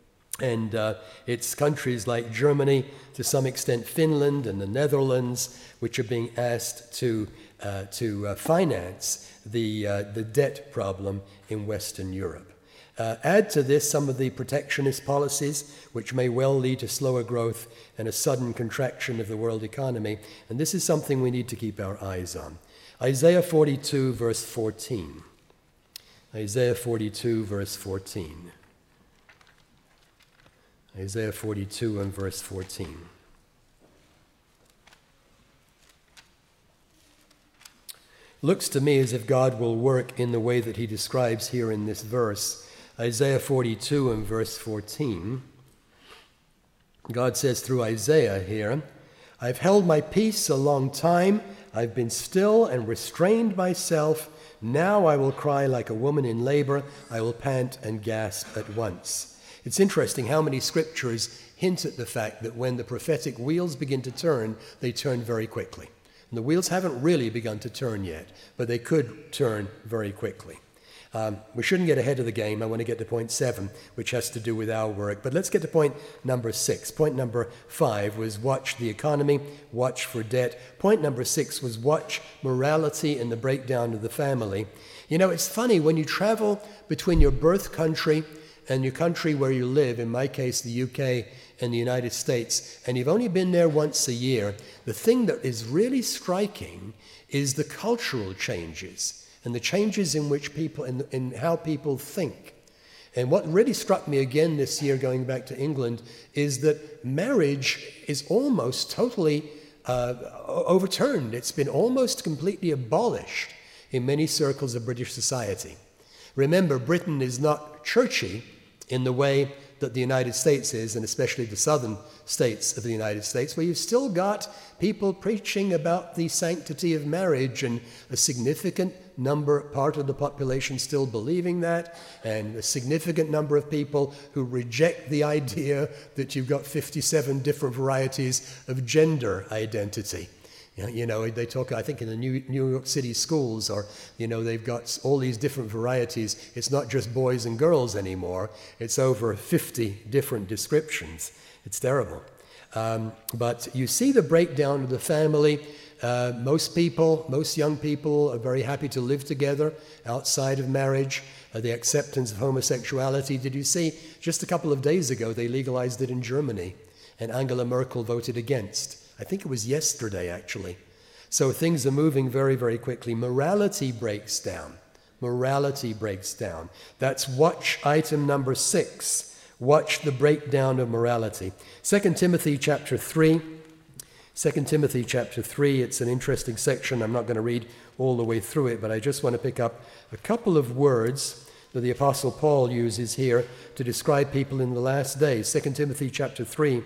Speaker 1: And it's countries like Germany, to some extent Finland and the Netherlands, which are being asked to finance the debt problem in Western Europe. Add to this some of the protectionist policies, which may well lead to slower growth and a sudden contraction of the world economy. And this is something we need to keep our eyes on. Isaiah 42, verse 14. Isaiah 42, verse 14. Isaiah 42 and verse 14. Looks to me as if God will work in the way that he describes here in this verse. Isaiah 42 and verse 14. God says through Isaiah here, I've held my peace a long time. I've been still and restrained myself. Now I will cry like a woman in labor. I will pant and gasp at once. It's interesting how many scriptures hint at the fact that when the prophetic wheels begin to turn, they turn very quickly. And the wheels haven't really begun to turn yet, but they could turn very quickly. We shouldn't get ahead of the game. I want to get to point 7, which has to do with our work. But let's get to point number 6. Point number 5 was watch the economy, watch for debt. Point number 6 was watch morality and the breakdown of the family. You know, it's funny, when you travel between your birth country and your country where you live, in my case, the UK and the United States, and you've only been there once a year, the thing that is really striking is the cultural changes and the changes in which people, in how people think. And what really struck me again this year, going back to England, is that marriage is almost totally overturned. It's been almost completely abolished in many circles of British society. Remember, Britain is not churchy in the way that the United States is, and especially the southern states of the United States, where you've still got people preaching about the sanctity of marriage, and a significant part of the population still believing that, and a significant number of people who reject the idea that you've got 57 different varieties of gender identity. You know, they talk, I think, in the New York City schools, or, you know, they've got all these different varieties. It's not just boys and girls anymore. It's over 50 different descriptions. It's terrible. But you see the breakdown of the family. Most young people are very happy to live together outside of marriage. The acceptance of homosexuality. Did you see, just a couple of days ago, they legalized it in Germany, and Angela Merkel voted against. I think it was yesterday, actually. So things are moving very, very quickly. Morality breaks down. Morality breaks down. That's watch item number 6. Watch the breakdown of morality. 2 Timothy chapter 3. 2 Timothy chapter 3, it's an interesting section. I'm not going to read all the way through it, but I just want to pick up a couple of words that the Apostle Paul uses here to describe people in the last days. 2 Timothy chapter 3.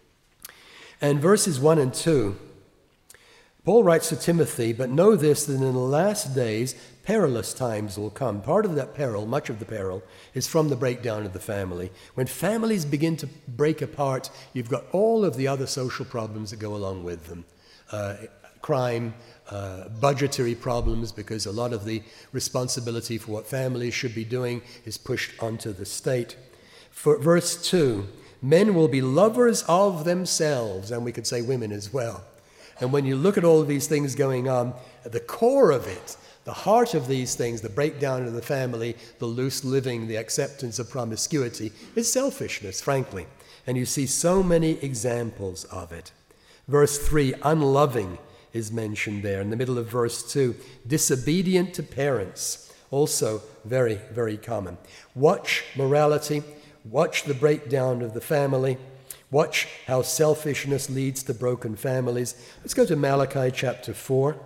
Speaker 1: And verses 1 and 2, Paul writes to Timothy, "But know this, that in the last days perilous times will come." Part of that peril, much of the peril, is from the breakdown of the family. When families begin to break apart, you've got all of the other social problems that go along with them. Crime, budgetary problems, because a lot of the responsibility for what families should be doing is pushed onto the state. For verse 2, "Men will be lovers of themselves," and we could say women as well. And when you look at all of these things going on, at the core of it, the heart of these things, the breakdown of the family, the loose living, the acceptance of promiscuity, is selfishness, frankly. And you see so many examples of it. Verse 3, unloving is mentioned there. In the middle of verse 2, disobedient to parents, also very, very common. Watch morality. Watch the breakdown of the family. Watch how selfishness leads to broken families. Let's go to Malachi chapter 4.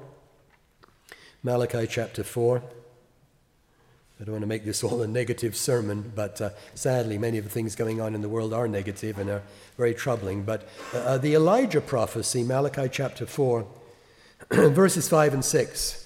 Speaker 1: Malachi chapter 4. I don't want to make this all a negative sermon, but sadly many of the things going on in the world are negative and are very troubling. But the Elijah prophecy, Malachi chapter 4, verses 5 and 6.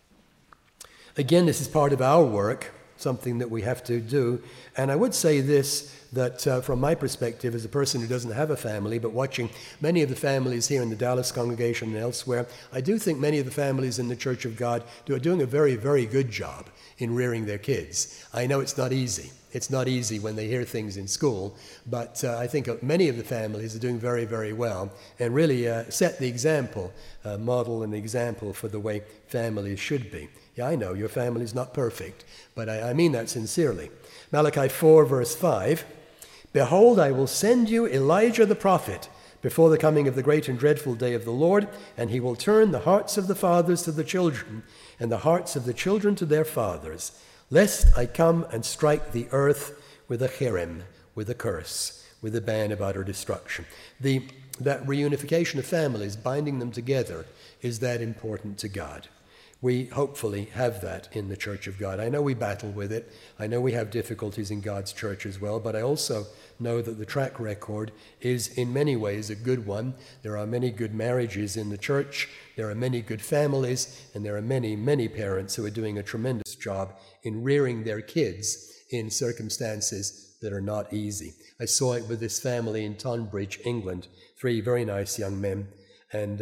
Speaker 1: Again, this is part of our work, something that we have to do. And I would say this, that from my perspective as a person who doesn't have a family, but watching many of the families here in the Dallas congregation and elsewhere, I do think many of the families in the Church of God are doing a very, very good job in rearing their kids. I know it's not easy. It's not easy when they hear things in school, but I think many of the families are doing very, very well and really set the example, model an example for the way families should be. Yeah, I know your family's not perfect, but I mean that sincerely. Malachi 4, verse 5, "Behold, I will send you Elijah the prophet before the coming of the great and dreadful day of the Lord, and he will turn the hearts of the fathers to the children, and the hearts of the children to their fathers, lest I come and strike the earth with a cherem," with a curse, with a ban of utter destruction. That reunification of families, binding them together, is that important to God. We hopefully have that in the Church of God. I know we battle with it. I know we have difficulties in God's church as well, but I also know that the track record is in many ways a good one. There are many good marriages in the church. There are many good families, and there are many, many parents who are doing a tremendous job in rearing their kids in circumstances that are not easy. I saw it with this family in Tonbridge, England, 3 very nice young men, and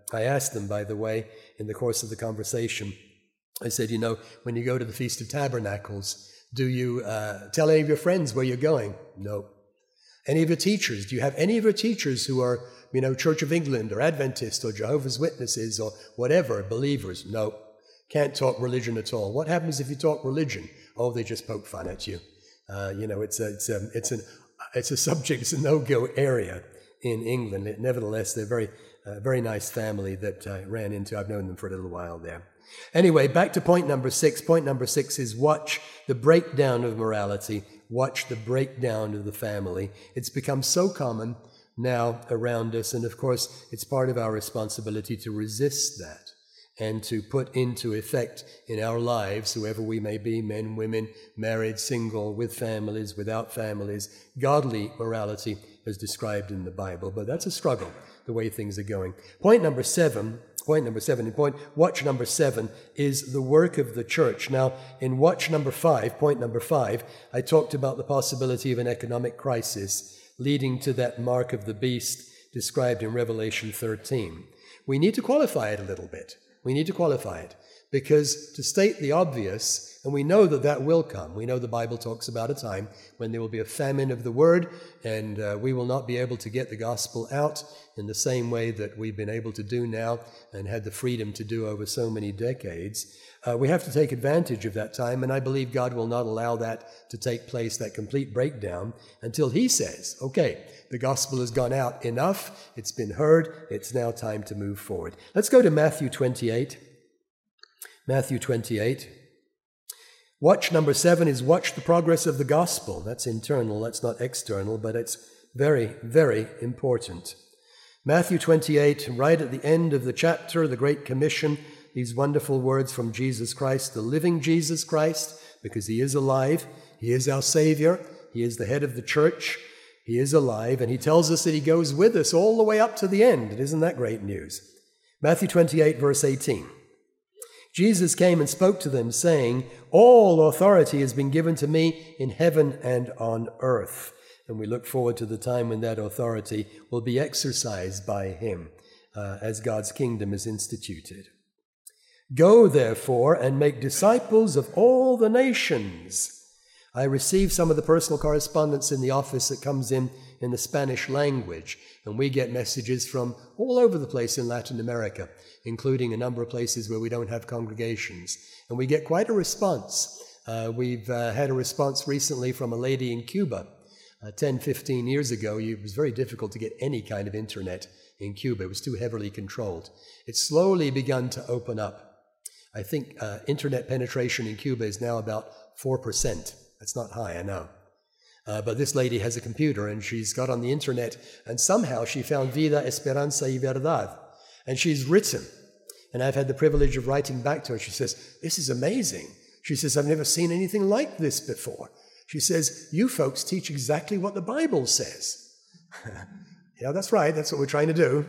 Speaker 1: I asked them, by the way, in the course of the conversation, I said, when you go to the Feast of Tabernacles, do you tell any of your friends where you're going? No. Any of your teachers? Do you have any of your teachers who are, Church of England or Adventist or Jehovah's Witnesses or whatever, believers? No. Can't talk religion at all. What happens if you talk religion? Oh, they just poke fun at you. It's a subject, it's a no-go area in England. Nevertheless, they're very nice family that I ran into. I've known them for a little while there. Anyway, back to point number 6. Point number 6 is watch the breakdown of morality. Watch the breakdown of the family. It's become so common now around us, and of course, it's part of our responsibility to resist that and to put into effect in our lives, whoever we may be, men, women, married, single, with families, without families, godly morality as described in the Bible. But that's a struggle, the way things are going. Watch number 7 is the work of the church. Now, in watch number 5, point number 5, I talked about the possibility of an economic crisis leading to that mark of the beast described in Revelation 13. We need to qualify it a little bit. We need to qualify it, because to state the obvious, and we know that will come. We know the Bible talks about a time when there will be a famine of the word, and we will not be able to get the gospel out in the same way that we've been able to do now and had the freedom to do over so many decades. We have to take advantage of that time, and I believe God will not allow that to take place, that complete breakdown, until he says, okay, the gospel has gone out enough, it's been heard, it's now time to move forward. Let's go to Matthew 28. Matthew 28. Watch number 7 is watch the progress of the gospel. That's internal, that's not external, but it's very, very important. Matthew 28, right at the end of the chapter, the Great Commission, these wonderful words from Jesus Christ, the living Jesus Christ, because he is alive, he is our Savior, he is the head of the church, he is alive, and he tells us that he goes with us all the way up to the end. And isn't that great news? Matthew 28, verse 18. Jesus came and spoke to them, saying, all authority has been given to me in heaven and on earth. And we look forward to the time when that authority will be exercised by him as God's kingdom is instituted. Go, therefore, and make disciples of all the nations. I receive some of the personal correspondence in the office that comes in the Spanish language, and we get messages from all over the place in Latin America, including a number of places where we don't have congregations. And we get quite a response. We've had a response recently from a lady in Cuba. 10, 15 years ago, it was very difficult to get any kind of internet in Cuba. It was too heavily controlled. It's slowly begun to open up. I think internet penetration in Cuba is now about 4%. That's not high, I know. But this lady has a computer, and she's got on the internet, and somehow she found Vida, Esperanza y Verdad. And she's written, and I've had the privilege of writing back to her. She says, this is amazing. She says, I've never seen anything like this before. She says, you folks teach exactly what the Bible says. Yeah, that's right. That's what we're trying to do.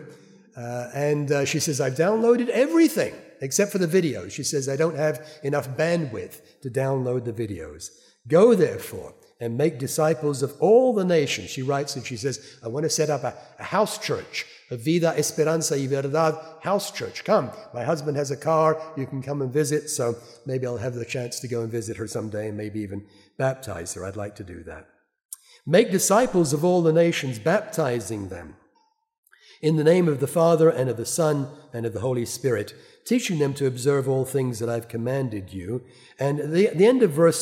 Speaker 1: And she says, I've downloaded everything except for the videos. She says, I don't have enough bandwidth to download the videos. Go, therefore, and make disciples of all the nations. She writes and she says, I want to set up a house church, a Vida, Esperanza y Verdad house church. Come, my husband has a car. You can come and visit. So maybe I'll have the chance to go and visit her someday and maybe even baptize her. I'd like to do that. Make disciples of all the nations, baptizing them in the name of the Father and of the Son and of the Holy Spirit, teaching them to observe all things that I've commanded you. And the end of verse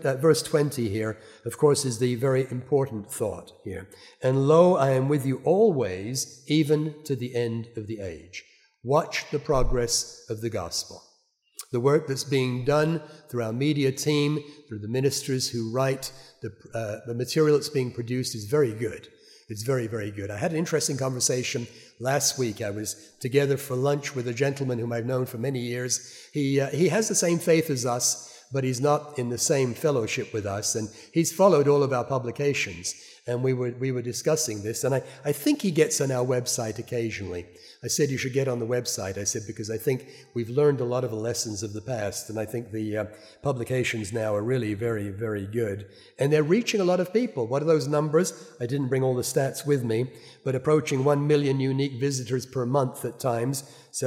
Speaker 1: 20 here, of course, is the very important thought here. And lo, I am with you always, even to the end of the age. Watch the progress of the gospel. The work that's being done through our media team, through the ministers who write, the material that's being produced is very good. It's very, very good. I had an interesting conversation last week. I was together for lunch with a gentleman whom I've known for many years. He has the same faith as us, but he's not in the same fellowship with us. And he's followed all of our publications. And we were discussing this. And I think he gets on our website occasionally. I said, you should get on the website. I said, because I think we've learned a lot of the lessons of the past. And I think the publications now are really very, very good. And they're reaching a lot of people. What are those numbers? I didn't bring all the stats with me, but approaching 1 million unique visitors per month at times,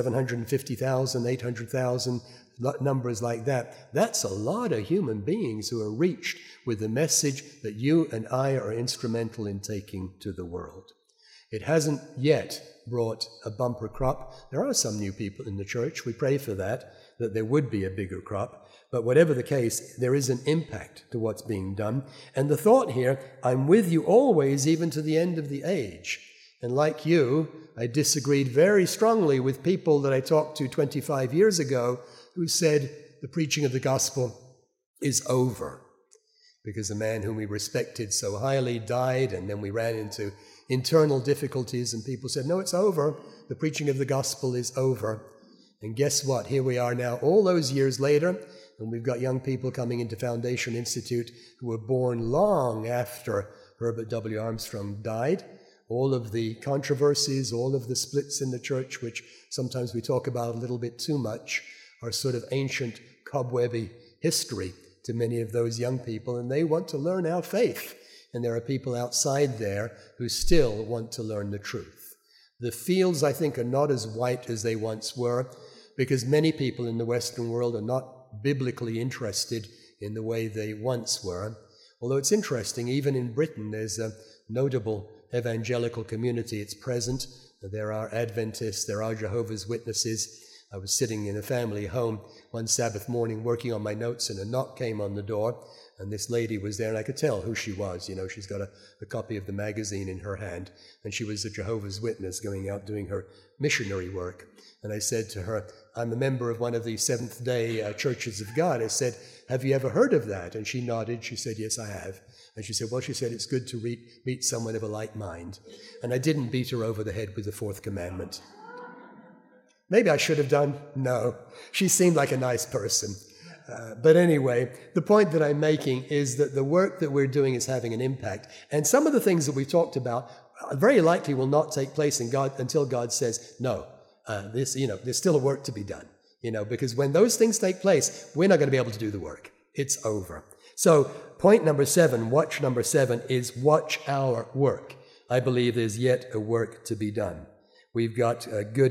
Speaker 1: 750,000, 800,000, numbers like that. That's a lot of human beings who are reached with the message that you and I are instrumental in taking to the world. It hasn't yet brought a bumper crop. There are some new people in the church. We pray for that there would be a bigger crop. But whatever the case, there is an impact to what's being done. And the thought here, I'm with you always, even to the end of the age. And like you, I disagreed very strongly with people that I talked to 25 years ago who said the preaching of the gospel is over because a man whom we respected so highly died, and then we ran into internal difficulties, and people said, no, it's over. The preaching of the gospel is over. And guess what? Here we are now, all those years later, and we've got young people coming into Foundation Institute who were born long after Herbert W. Armstrong died. All of the controversies, all of the splits in the church, which sometimes we talk about a little bit too much, are sort of ancient, cobwebby history to many of those young people, and they want to learn our faith. And there are people outside there who still want to learn the truth. The fields, I think, are not as white as they once were, because many people in the Western world are not biblically interested in the way they once were. Although it's interesting, even in Britain, there's a notable evangelical community. It's present. There are Adventists, there are Jehovah's Witnesses. I was sitting in a family home one Sabbath morning working on my notes, and a knock came on the door, and this lady was there, and I could tell who she was. You know, she's got a copy of the magazine in her hand, and she was a Jehovah's Witness going out doing her missionary work. And I said to her, I'm a member of one of the Seventh-day Churches of God. I said, have you ever heard of that? And she nodded. She said, yes, I have. And she said, well, she said, it's good to meet someone of a like mind. And I didn't beat her over the head with the fourth commandment. Maybe I should have done. No. She seemed like a nice person. But anyway, the point that I'm making is that the work that we're doing is having an impact. And some of the things that we've talked about very likely will not take place until God says, no, there's still a work to be done. Because when those things take place, we're not going to be able to do the work. It's over. So point number 7, watch number 7, is watch our work. I believe there's yet a work to be done. We've got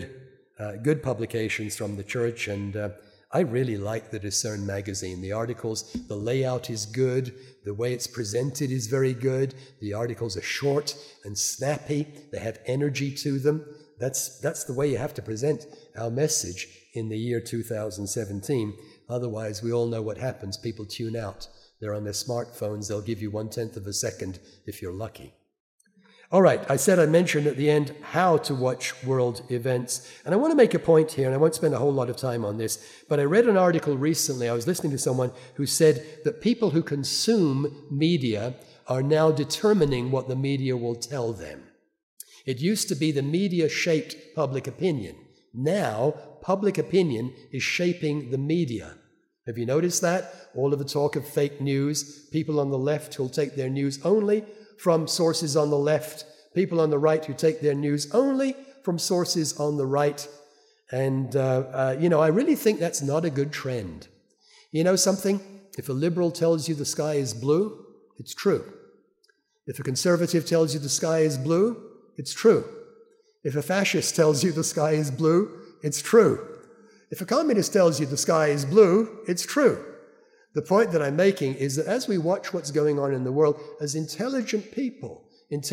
Speaker 1: good publications from the church, and I really like the Discern magazine. The articles, the layout is good. The way it's presented is very good. The articles are short and snappy. They have energy to them. That's the way you have to present our message in the year 2017. Otherwise, we all know what happens. People tune out. They're on their smartphones. They'll give you 1/10 of a second if you're lucky. All right, I mentioned at the end how to watch world events. And I want to make a point here, and I won't spend a whole lot of time on this, but I read an article recently. I was listening to someone who said that people who consume media are now determining what the media will tell them. It used to be the media shaped public opinion. Now, public opinion is shaping the media. Have you noticed that? All of the talk of fake news, people on the left who'll take their news only from sources on the left, people on the right who take their news only from sources on the right. And, I really think that's not a good trend. You know something? If a liberal tells you the sky is blue, it's true. If a conservative tells you the sky is blue, it's true. If a fascist tells you the sky is blue, it's true. If a communist tells you the sky is blue, it's true. The point that I'm making is that as we watch what's going on in the world, as intelligent people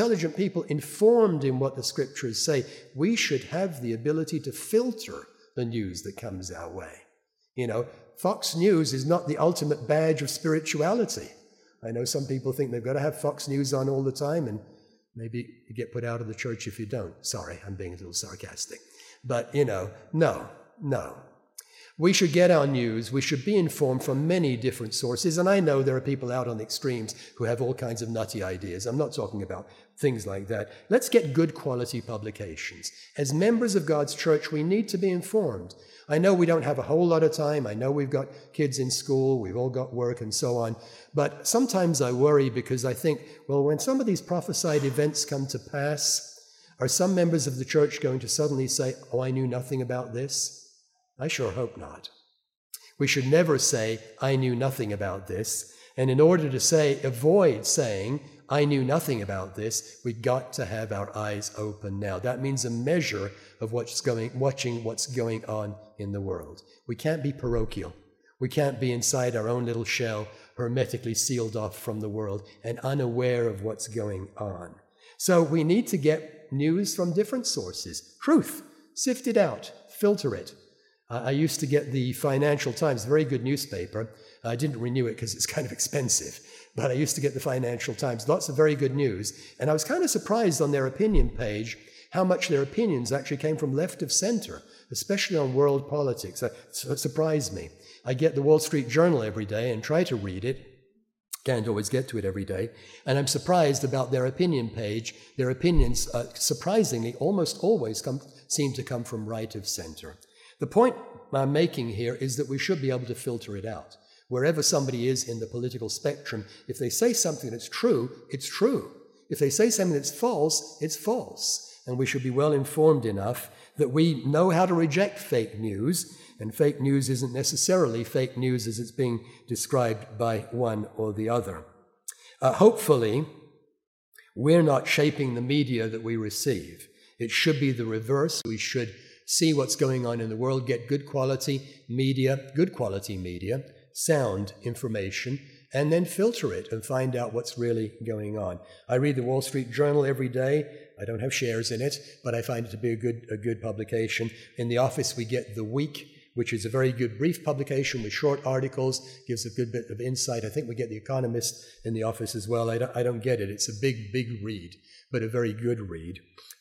Speaker 1: informed in what the scriptures say, we should have the ability to filter the news that comes our way. Fox News is not the ultimate badge of spirituality. I know some people think they've got to have Fox News on all the time, and maybe you get put out of the church if you don't. Sorry, I'm being a little sarcastic. But, no. We should get our news, we should be informed from many different sources, and I know there are people out on the extremes who have all kinds of nutty ideas. I'm not talking about things like that. Let's get good quality publications. As members of God's church, we need to be informed. I know we don't have a whole lot of time. I know we've got kids in school, we've all got work and so on. But sometimes I worry because I think, well, when some of these prophesied events come to pass, are some members of the church going to suddenly say, oh, I knew nothing about this? I sure hope not. We should never say, I knew nothing about this. And in order to avoid saying, I knew nothing about this, we've got to have our eyes open now. That means a measure of watching what's going on in the world. We can't be parochial. We can't be inside our own little shell, hermetically sealed off from the world and unaware of what's going on. So we need to get news from different sources. Truth, sift it out, filter it. I used to get the Financial Times, a very good newspaper. I didn't renew it because it's kind of expensive, but I used to get the Financial Times, lots of very good news. And I was kind of surprised on their opinion page how much their opinions actually came from left of center, especially on world politics. It surprised me. I get the Wall Street Journal every day and try to read it. Can't always get to it every day. And I'm surprised about their opinion page. Their opinions, surprisingly, almost always seem to come from right of center. The point I'm making here is that we should be able to filter it out. Wherever somebody is in the political spectrum, if they say something that's true, it's true. If they say something that's false, it's false. And we should be well informed enough that we know how to reject fake news, and fake news isn't necessarily fake news as it's being described by one or the other. Hopefully, we're not shaping the media that we receive. It should be the reverse. We should see what's going on in the world, get good quality media, sound information, and then filter it and find out what's really going on. I read the Wall Street Journal every day. I don't have shares in it, but I find it to be a good publication. In the office, we get The Week, which is a very good brief publication with short articles, gives a good bit of insight. I think we get The Economist in the office as well. I don't get it. It's a big read, but a very good read.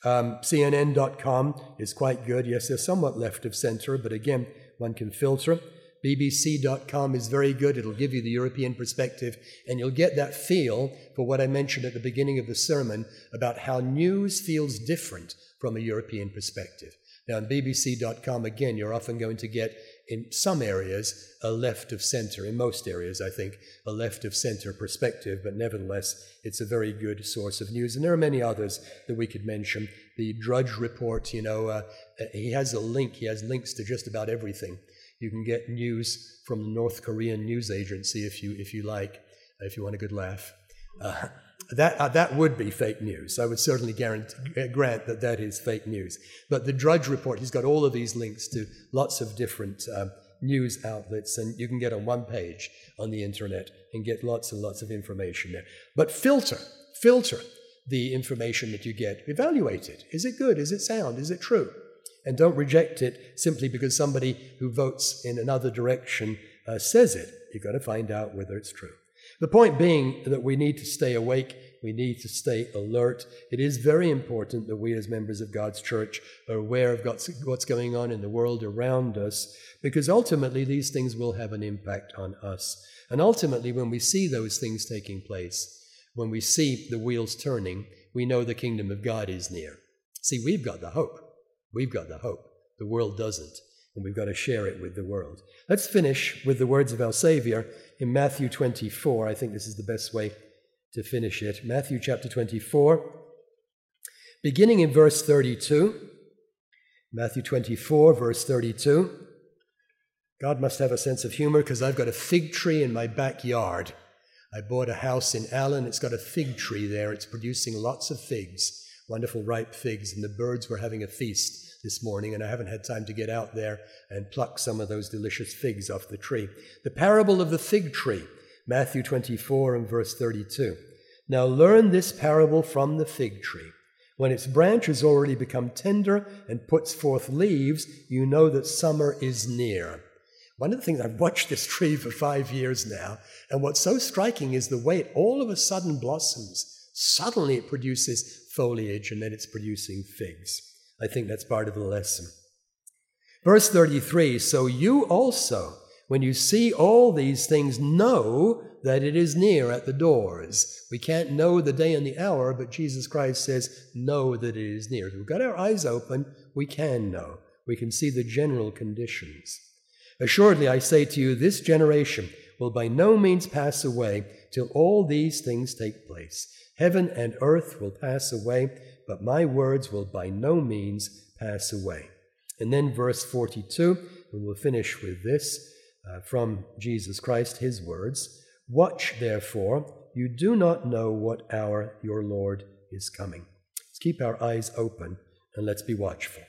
Speaker 1: CNN.com is quite good. Yes, they're somewhat left of center, but again, one can filter. BBC.com is very good. It'll give you the European perspective, and you'll get that feel for what I mentioned at the beginning of the sermon about how news feels different from a European perspective. Now, on BBC.com, again, you're often going to get, in some areas, a left of center. In most areas, I think, a left of center perspective, but nevertheless, it's a very good source of news. And there are many others that we could mention. The Drudge Report, he has links to just about everything. You can get news from the North Korean news agency if you like, if you want a good laugh. That would be fake news. I would certainly grant that is fake news. But the Drudge Report, he's got all of these links to lots of different news outlets, and you can get on one page on the internet and get lots and lots of information there. But filter the information that you get. Evaluate it. Is it good? Is it sound? Is it true? And don't reject it simply because somebody who votes in another direction says it. You've got to find out whether it's true. The point being that we need to stay awake, we need to stay alert. It is very important that we as members of God's church are aware of what's going on in the world around us, because ultimately these things will have an impact on us. And ultimately, when we see those things taking place, when we see the wheels turning, we know the kingdom of God is near. See, we've got the hope. We've got the hope. The world doesn't, and we've got to share it with the world. Let's finish with the words of our Savior in Matthew 24. I think this is the best way to finish it. Matthew chapter 24, beginning in verse 32. Matthew 24, verse 32. God must have a sense of humor because I've got a fig tree in my backyard. I bought a house in Allen. It's got a fig tree there. It's producing lots of figs. Wonderful ripe figs, and the birds were having a feast this morning, and I haven't had time to get out there and pluck some of those delicious figs off the tree. The parable of the fig tree, Matthew 24 and verse 32. Now learn this parable from the fig tree. When its branch has already become tender and puts forth leaves, you know that summer is near. One of the things, I've watched this tree for 5 years now, and what's so striking is the way it all of a sudden blossoms. Suddenly it produces foliage, and then it's producing figs. I think that's part of the lesson. Verse 33, so you also, when you see all these things, know that it is near at the doors. We can't know the day and the hour, but Jesus Christ says, know that it is near. If we've got our eyes open, we can know. We can see the general conditions. Assuredly, I say to you, this generation will by no means pass away till all these things take place. Heaven and earth will pass away, but my words will by no means pass away. And then verse 42, and we'll finish with this from Jesus Christ, his words. Watch, therefore, you do not know what hour your Lord is coming. Let's keep our eyes open and let's be watchful.